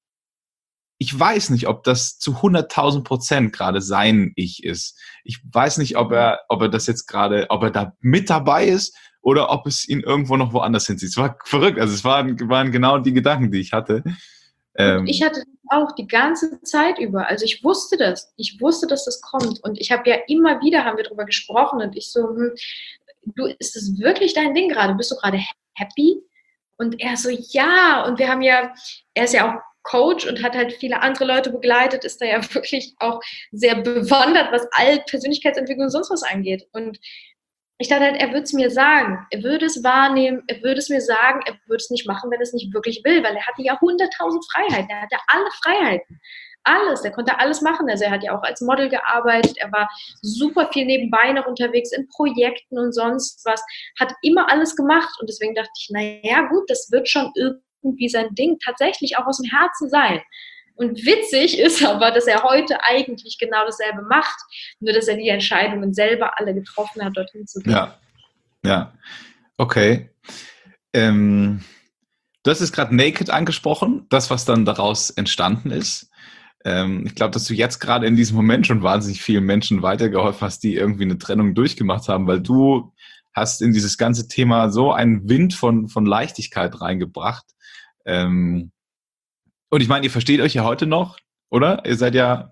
ich weiß nicht, ob das zu hunderttausend Prozent gerade sein Ich ist. Ich weiß nicht, ob er, ob er das jetzt gerade, ob er da mit dabei ist oder ob es ihn irgendwo noch woanders hinzieht. Es war verrückt, also es waren, waren genau die Gedanken, die ich hatte. Und ich hatte das auch die ganze Zeit über. Also ich wusste das. Ich wusste, dass das kommt. Und ich habe ja immer wieder, haben wir darüber gesprochen und ich so, hm, du, ist das wirklich dein Ding gerade? Bist du gerade happy? Und er so, ja. Und wir haben ja, er ist ja auch Coach und hat halt viele andere Leute begleitet, ist da ja wirklich auch sehr bewandert, was all Persönlichkeitsentwicklung und sonst was angeht. Und ich dachte halt, er würde es mir sagen, er würde es wahrnehmen, er würde es mir sagen, er würde es nicht machen, wenn er es nicht wirklich will, weil er hatte ja hunderttausend Freiheiten, er hatte alle Freiheiten, alles, er konnte alles machen, also er hat ja auch als Model gearbeitet, er war super viel nebenbei noch unterwegs in Projekten und sonst was, hat immer alles gemacht und deswegen dachte ich, naja gut, das wird schon irgendwie sein Ding tatsächlich auch aus dem Herzen sein. Und witzig ist aber, dass er heute eigentlich genau dasselbe macht, nur dass er die Entscheidungen selber alle getroffen hat, dorthin zu gehen. Ja, ja, okay. Ähm, du hast es gerade Naked angesprochen, das, was dann daraus entstanden ist. Ähm, ich glaube, dass du jetzt gerade in diesem Moment schon wahnsinnig vielen Menschen weitergeholfen hast, die irgendwie eine Trennung durchgemacht haben, weil du hast in dieses ganze Thema so einen Wind von, von Leichtigkeit reingebracht. Ähm, und ich meine, ihr versteht euch ja heute noch, oder? Ihr seid ja...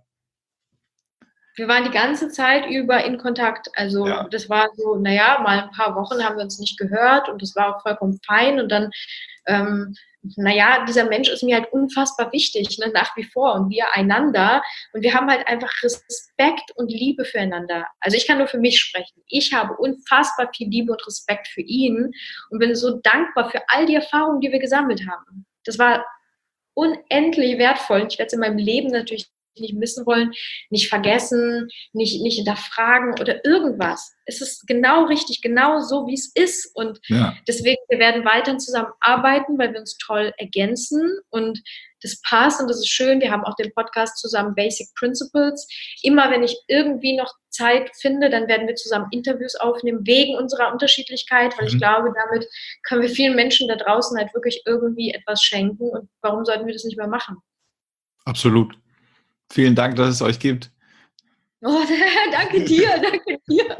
Wir waren die ganze Zeit über in Kontakt. Also Ja. das war so, naja, mal ein paar Wochen haben wir uns nicht gehört und das war auch vollkommen fein. Und dann, ähm, naja, dieser Mensch ist mir halt unfassbar wichtig, ne, nach wie vor und wir einander. Und wir haben halt einfach Respekt und Liebe füreinander. Also ich kann nur für mich sprechen. Ich habe unfassbar viel Liebe und Respekt für ihn und bin so dankbar für all die Erfahrungen, die wir gesammelt haben. Das war unendlich wertvoll. Ich werde es in meinem Leben natürlich nicht missen wollen, nicht vergessen, nicht, nicht hinterfragen oder irgendwas. Es ist genau richtig, genau so, wie es ist. Und Ja. deswegen, wir werden weiterhin zusammenarbeiten, weil wir uns toll ergänzen und das passt und das ist schön. Wir haben auch den Podcast zusammen Basic Principles. Immer wenn ich irgendwie noch Zeit finde, dann werden wir zusammen Interviews aufnehmen, wegen unserer Unterschiedlichkeit, weil ich Mhm. glaube, damit können wir vielen Menschen da draußen halt wirklich irgendwie etwas schenken und warum sollten wir das nicht mehr machen? Absolut. Vielen Dank, dass es euch gibt. Oh, danke dir, danke dir.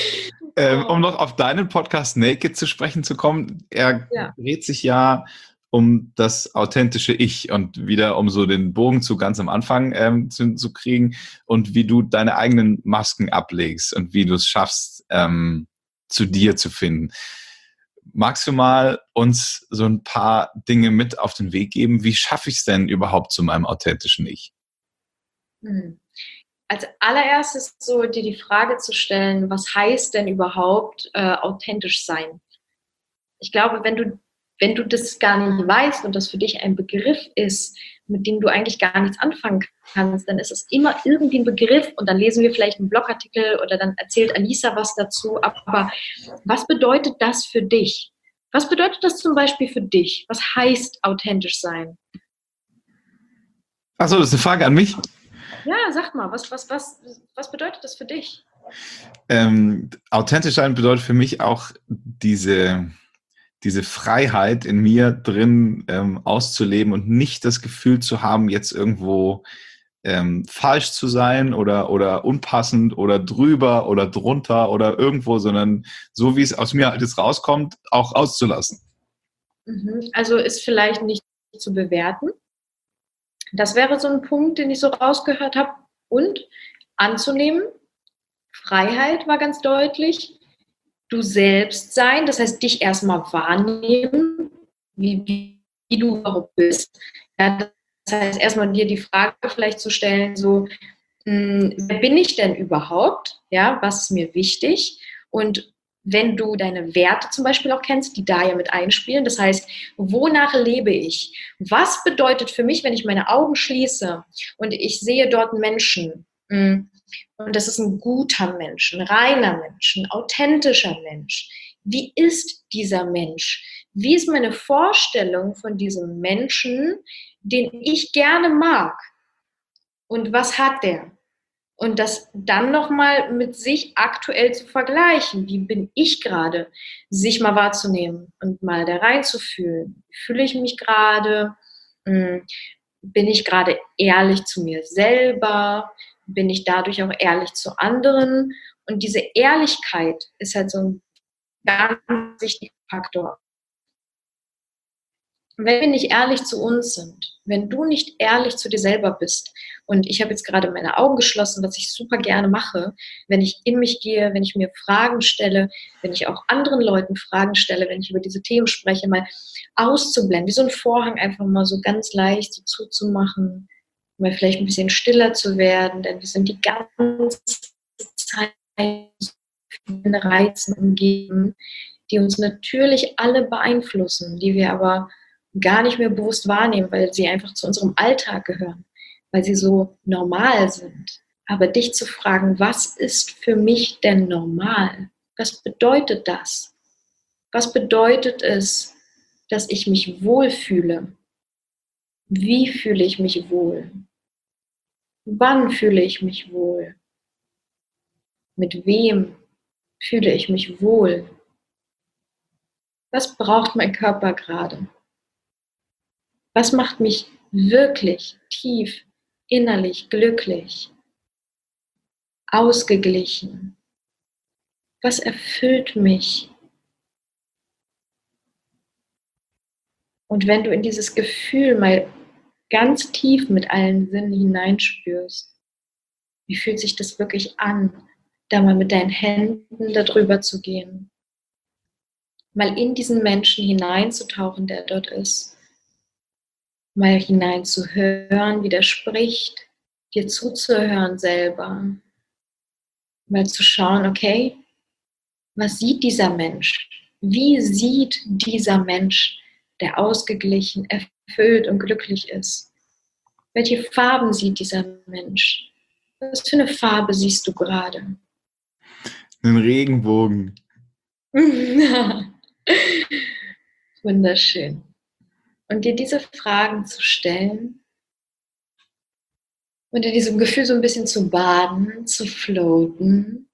Ähm, Oh. um noch auf deinen Podcast Naked zu sprechen zu kommen, er Ja. dreht sich ja um das authentische Ich und wieder um so den Bogen zu ganz am Anfang ähm, zu, zu kriegen und wie du deine eigenen Masken ablegst und wie du es schaffst, ähm, zu dir zu finden. Magst du mal uns so ein paar Dinge mit auf den Weg geben? Wie schaffe ich es denn überhaupt zu meinem authentischen Ich? Hm. Als allererstes so dir die Frage zu stellen, was heißt denn überhaupt äh, authentisch sein? Ich glaube, wenn du, wenn du das gar nicht weißt und das für dich ein Begriff ist, mit dem du eigentlich gar nichts anfangen kannst, dann ist es immer irgendwie ein Begriff und dann lesen wir vielleicht einen Blogartikel oder dann erzählt Alisa was dazu. Aber was bedeutet das für dich? Was bedeutet das zum Beispiel für dich? Was heißt authentisch sein? Achso, das ist eine Frage an mich. Ja, sag mal, was, was, was, was bedeutet das für dich? Ähm, authentisch sein bedeutet für mich auch diese, diese Freiheit in mir drin ähm, auszuleben und nicht das Gefühl zu haben, jetzt irgendwo ähm, falsch zu sein oder, oder unpassend oder drüber oder drunter oder irgendwo, sondern so wie es aus mir halt jetzt rauskommt, auch auszulassen. Mhm. Also ist vielleicht nicht zu bewerten. Das wäre so ein Punkt, den ich so rausgehört habe. Und anzunehmen. Freiheit war ganz deutlich. Du selbst sein, das heißt, dich erstmal wahrnehmen, wie, wie, wie du überhaupt bist. Ja, das heißt, erstmal dir die Frage vielleicht zu stellen, so, mh, wer bin ich denn überhaupt? Ja, was ist mir wichtig? Und wenn du deine Werte zum Beispiel auch kennst, die da ja mit einspielen, das heißt, wonach lebe ich? Was bedeutet für mich, wenn ich meine Augen schließe und ich sehe dort einen Menschen, mh, und das ist ein guter Mensch, ein reiner Mensch, ein authentischer Mensch. Wie ist dieser Mensch? Wie ist meine Vorstellung von diesem Menschen, den ich gerne mag? Und was hat der? Und das dann nochmal mit sich aktuell zu vergleichen. Wie bin ich gerade? Sich mal wahrzunehmen und mal da reinzufühlen. Wie fühle ich mich gerade? Bin ich gerade ehrlich zu mir selber? Bin ich dadurch auch ehrlich zu anderen? Und diese Ehrlichkeit ist halt so ein ganz wichtiger Faktor. Wenn wir nicht ehrlich zu uns sind, wenn du nicht ehrlich zu dir selber bist, und ich habe jetzt gerade meine Augen geschlossen, was ich super gerne mache, wenn ich in mich gehe, wenn ich mir Fragen stelle, wenn ich auch anderen Leuten Fragen stelle, wenn ich über diese Themen spreche, mal auszublenden, wie so ein Vorhang einfach mal so ganz leicht so zuzumachen, mal vielleicht ein bisschen stiller zu werden, denn wir sind die ganze Zeit von Reizen umgeben, die uns natürlich alle beeinflussen, die wir aber gar nicht mehr bewusst wahrnehmen, weil sie einfach zu unserem Alltag gehören, weil sie so normal sind. Aber dich zu fragen, was ist für mich denn normal? Was bedeutet das? Was bedeutet es, dass ich mich wohlfühle? Wie fühle ich mich wohl? Wann fühle ich mich wohl? Mit wem fühle ich mich wohl? Was braucht mein Körper gerade? Was macht mich wirklich tief innerlich glücklich, ausgeglichen? Was erfüllt mich? Und wenn du in dieses Gefühl mal ganz tief mit allen Sinnen hineinspürst, wie fühlt sich das wirklich an, da mal mit deinen Händen darüber zu gehen, mal in diesen Menschen hineinzutauchen, der dort ist, mal hineinzuhören, wie der spricht, dir zuzuhören selber, mal zu schauen, okay, was sieht dieser Mensch? Wie sieht dieser Mensch, der ausgeglichen, erfüllt und glücklich ist? Welche Farben sieht dieser Mensch? Was für eine Farbe siehst du gerade? Einen Regenbogen. Wunderschön. Und dir diese Fragen zu stellen und in diesem Gefühl so ein bisschen zu baden, zu floaten.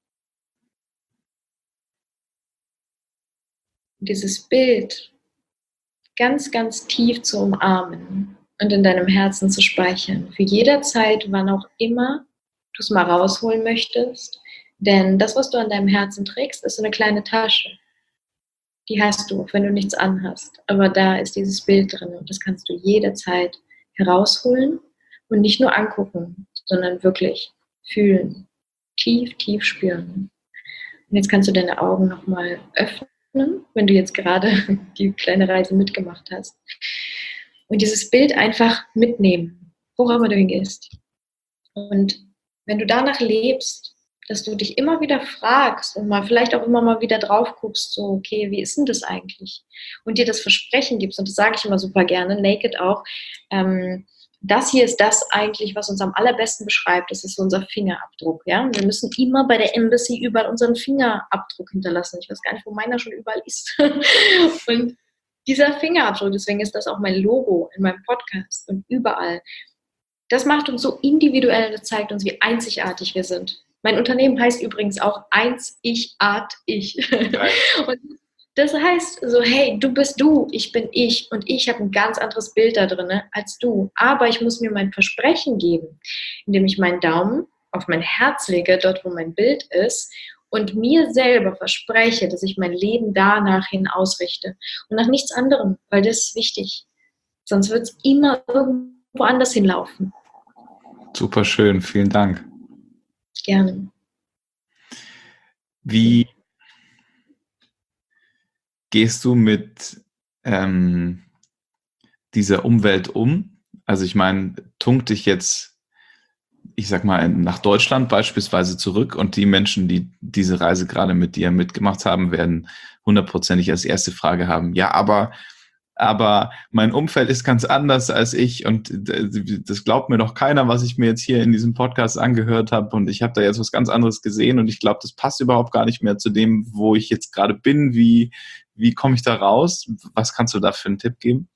Dieses Bild ganz, ganz tief zu umarmen und in deinem Herzen zu speichern. Für jederzeit, wann auch immer du es mal rausholen möchtest. Denn das, was du an deinem Herzen trägst, ist so eine kleine Tasche. die hast du, auch wenn du nichts anhast. Aber da ist dieses Bild drin und das kannst du jederzeit herausholen und nicht nur angucken, sondern wirklich fühlen, tief, tief spüren. Und jetzt kannst du deine Augen nochmal öffnen, wenn du jetzt gerade die kleine Reise mitgemacht hast. Und dieses Bild einfach mitnehmen, wo auch immer du hingehst. Und wenn du danach lebst, dass du dich immer wieder fragst und mal vielleicht auch immer mal wieder drauf guckst, so, okay, wie ist denn das eigentlich? Und dir das Versprechen gibst, und das sage ich immer super gerne, Naked auch, ähm, das hier ist das eigentlich, was uns am allerbesten beschreibt, das ist so unser Fingerabdruck, ja. Wir müssen immer bei der Embassy überall unseren Fingerabdruck hinterlassen. Ich weiß gar nicht, wo meiner schon überall ist. Und dieser Fingerabdruck, deswegen ist das auch mein Logo in meinem Podcast und überall, das macht uns so individuell, das zeigt uns, wie einzigartig wir sind. Mein Unternehmen heißt übrigens auch Eins, Ich, Art, Ich. Und das heißt so, hey, du bist du, ich bin ich und ich habe ein ganz anderes Bild da drin als du. Aber ich muss mir mein Versprechen geben, indem ich meinen Daumen auf mein Herz lege, dort wo mein Bild ist und mir selber verspreche, dass ich mein Leben danach hin ausrichte und nach nichts anderem, weil das ist wichtig. Sonst wird es immer irgendwo anders hinlaufen. Super schön, vielen Dank. Gerne. Wie gehst du mit ähm, dieser Umwelt um? Also ich meine, tunkt dich jetzt, ich sag mal, nach Deutschland beispielsweise zurück und die Menschen, die diese Reise gerade mit dir mitgemacht haben, werden hundertprozentig als erste Frage haben, ja, aber aber mein Umfeld ist ganz anders als ich und das glaubt mir doch keiner, was ich mir jetzt hier in diesem Podcast angehört habe und ich habe da jetzt was ganz anderes gesehen und ich glaube, das passt überhaupt gar nicht mehr zu dem, wo ich jetzt gerade bin. Wie, wie komme ich da raus? Was kannst du da für einen Tipp geben?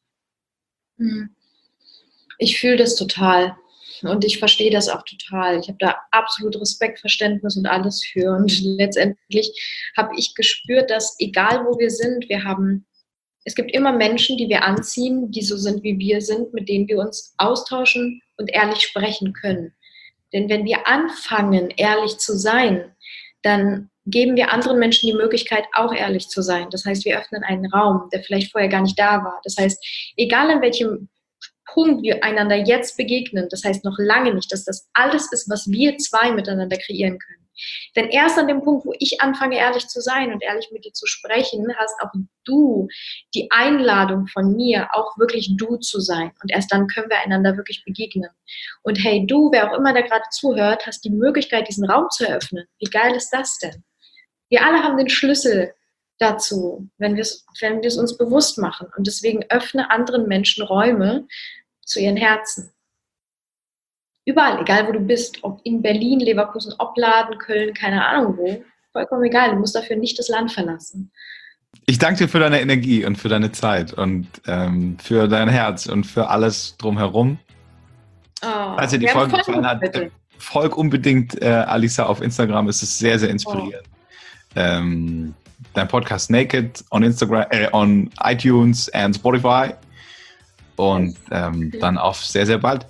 Ich fühle das total und ich verstehe das auch total. Ich habe da absolut Respekt, Verständnis und alles für und letztendlich habe ich gespürt, dass egal wo wir sind, wir haben Es gibt immer Menschen, die wir anziehen, die so sind, wie wir sind, mit denen wir uns austauschen und ehrlich sprechen können. Denn wenn wir anfangen, ehrlich zu sein, dann geben wir anderen Menschen die Möglichkeit, auch ehrlich zu sein. Das heißt, wir öffnen einen Raum, der vielleicht vorher gar nicht da war. Das heißt, egal an welchem Punkt wir einander jetzt begegnen, das heißt noch lange nicht, dass das alles ist, was wir zwei miteinander kreieren können. Denn erst an dem Punkt, wo ich anfange, ehrlich zu sein und ehrlich mit dir zu sprechen, hast auch du die Einladung von mir, auch wirklich du zu sein. Und erst dann können wir einander wirklich begegnen. Und hey, du, wer auch immer da gerade zuhört, hast die Möglichkeit, diesen Raum zu eröffnen. Wie geil ist das denn? Wir alle haben den Schlüssel dazu, wenn wir es wenn wir es uns bewusst machen. Und deswegen öffne anderen Menschen Räume zu ihren Herzen. Überall, egal wo du bist, ob in Berlin, Leverkusen, Opladen, Köln, keine Ahnung wo, vollkommen egal, du musst dafür nicht das Land verlassen. Ich danke dir für deine Energie und für deine Zeit und ähm, für dein Herz und für alles drumherum. Oh, Falls dir die Folge gefallen hat, äh, folg unbedingt äh, Alisa auf Instagram, es ist sehr, sehr inspirierend. Oh. Ähm, dein Podcast Naked on Instagram, äh, on iTunes and Spotify und ähm, dann auf sehr, sehr bald.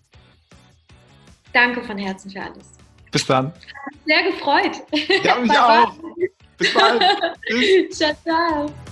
Danke von Herzen für alles. Bis dann. Hat mich sehr gefreut. Ja, mich auch. Bis bald. Tschüss. Ciao, ciao.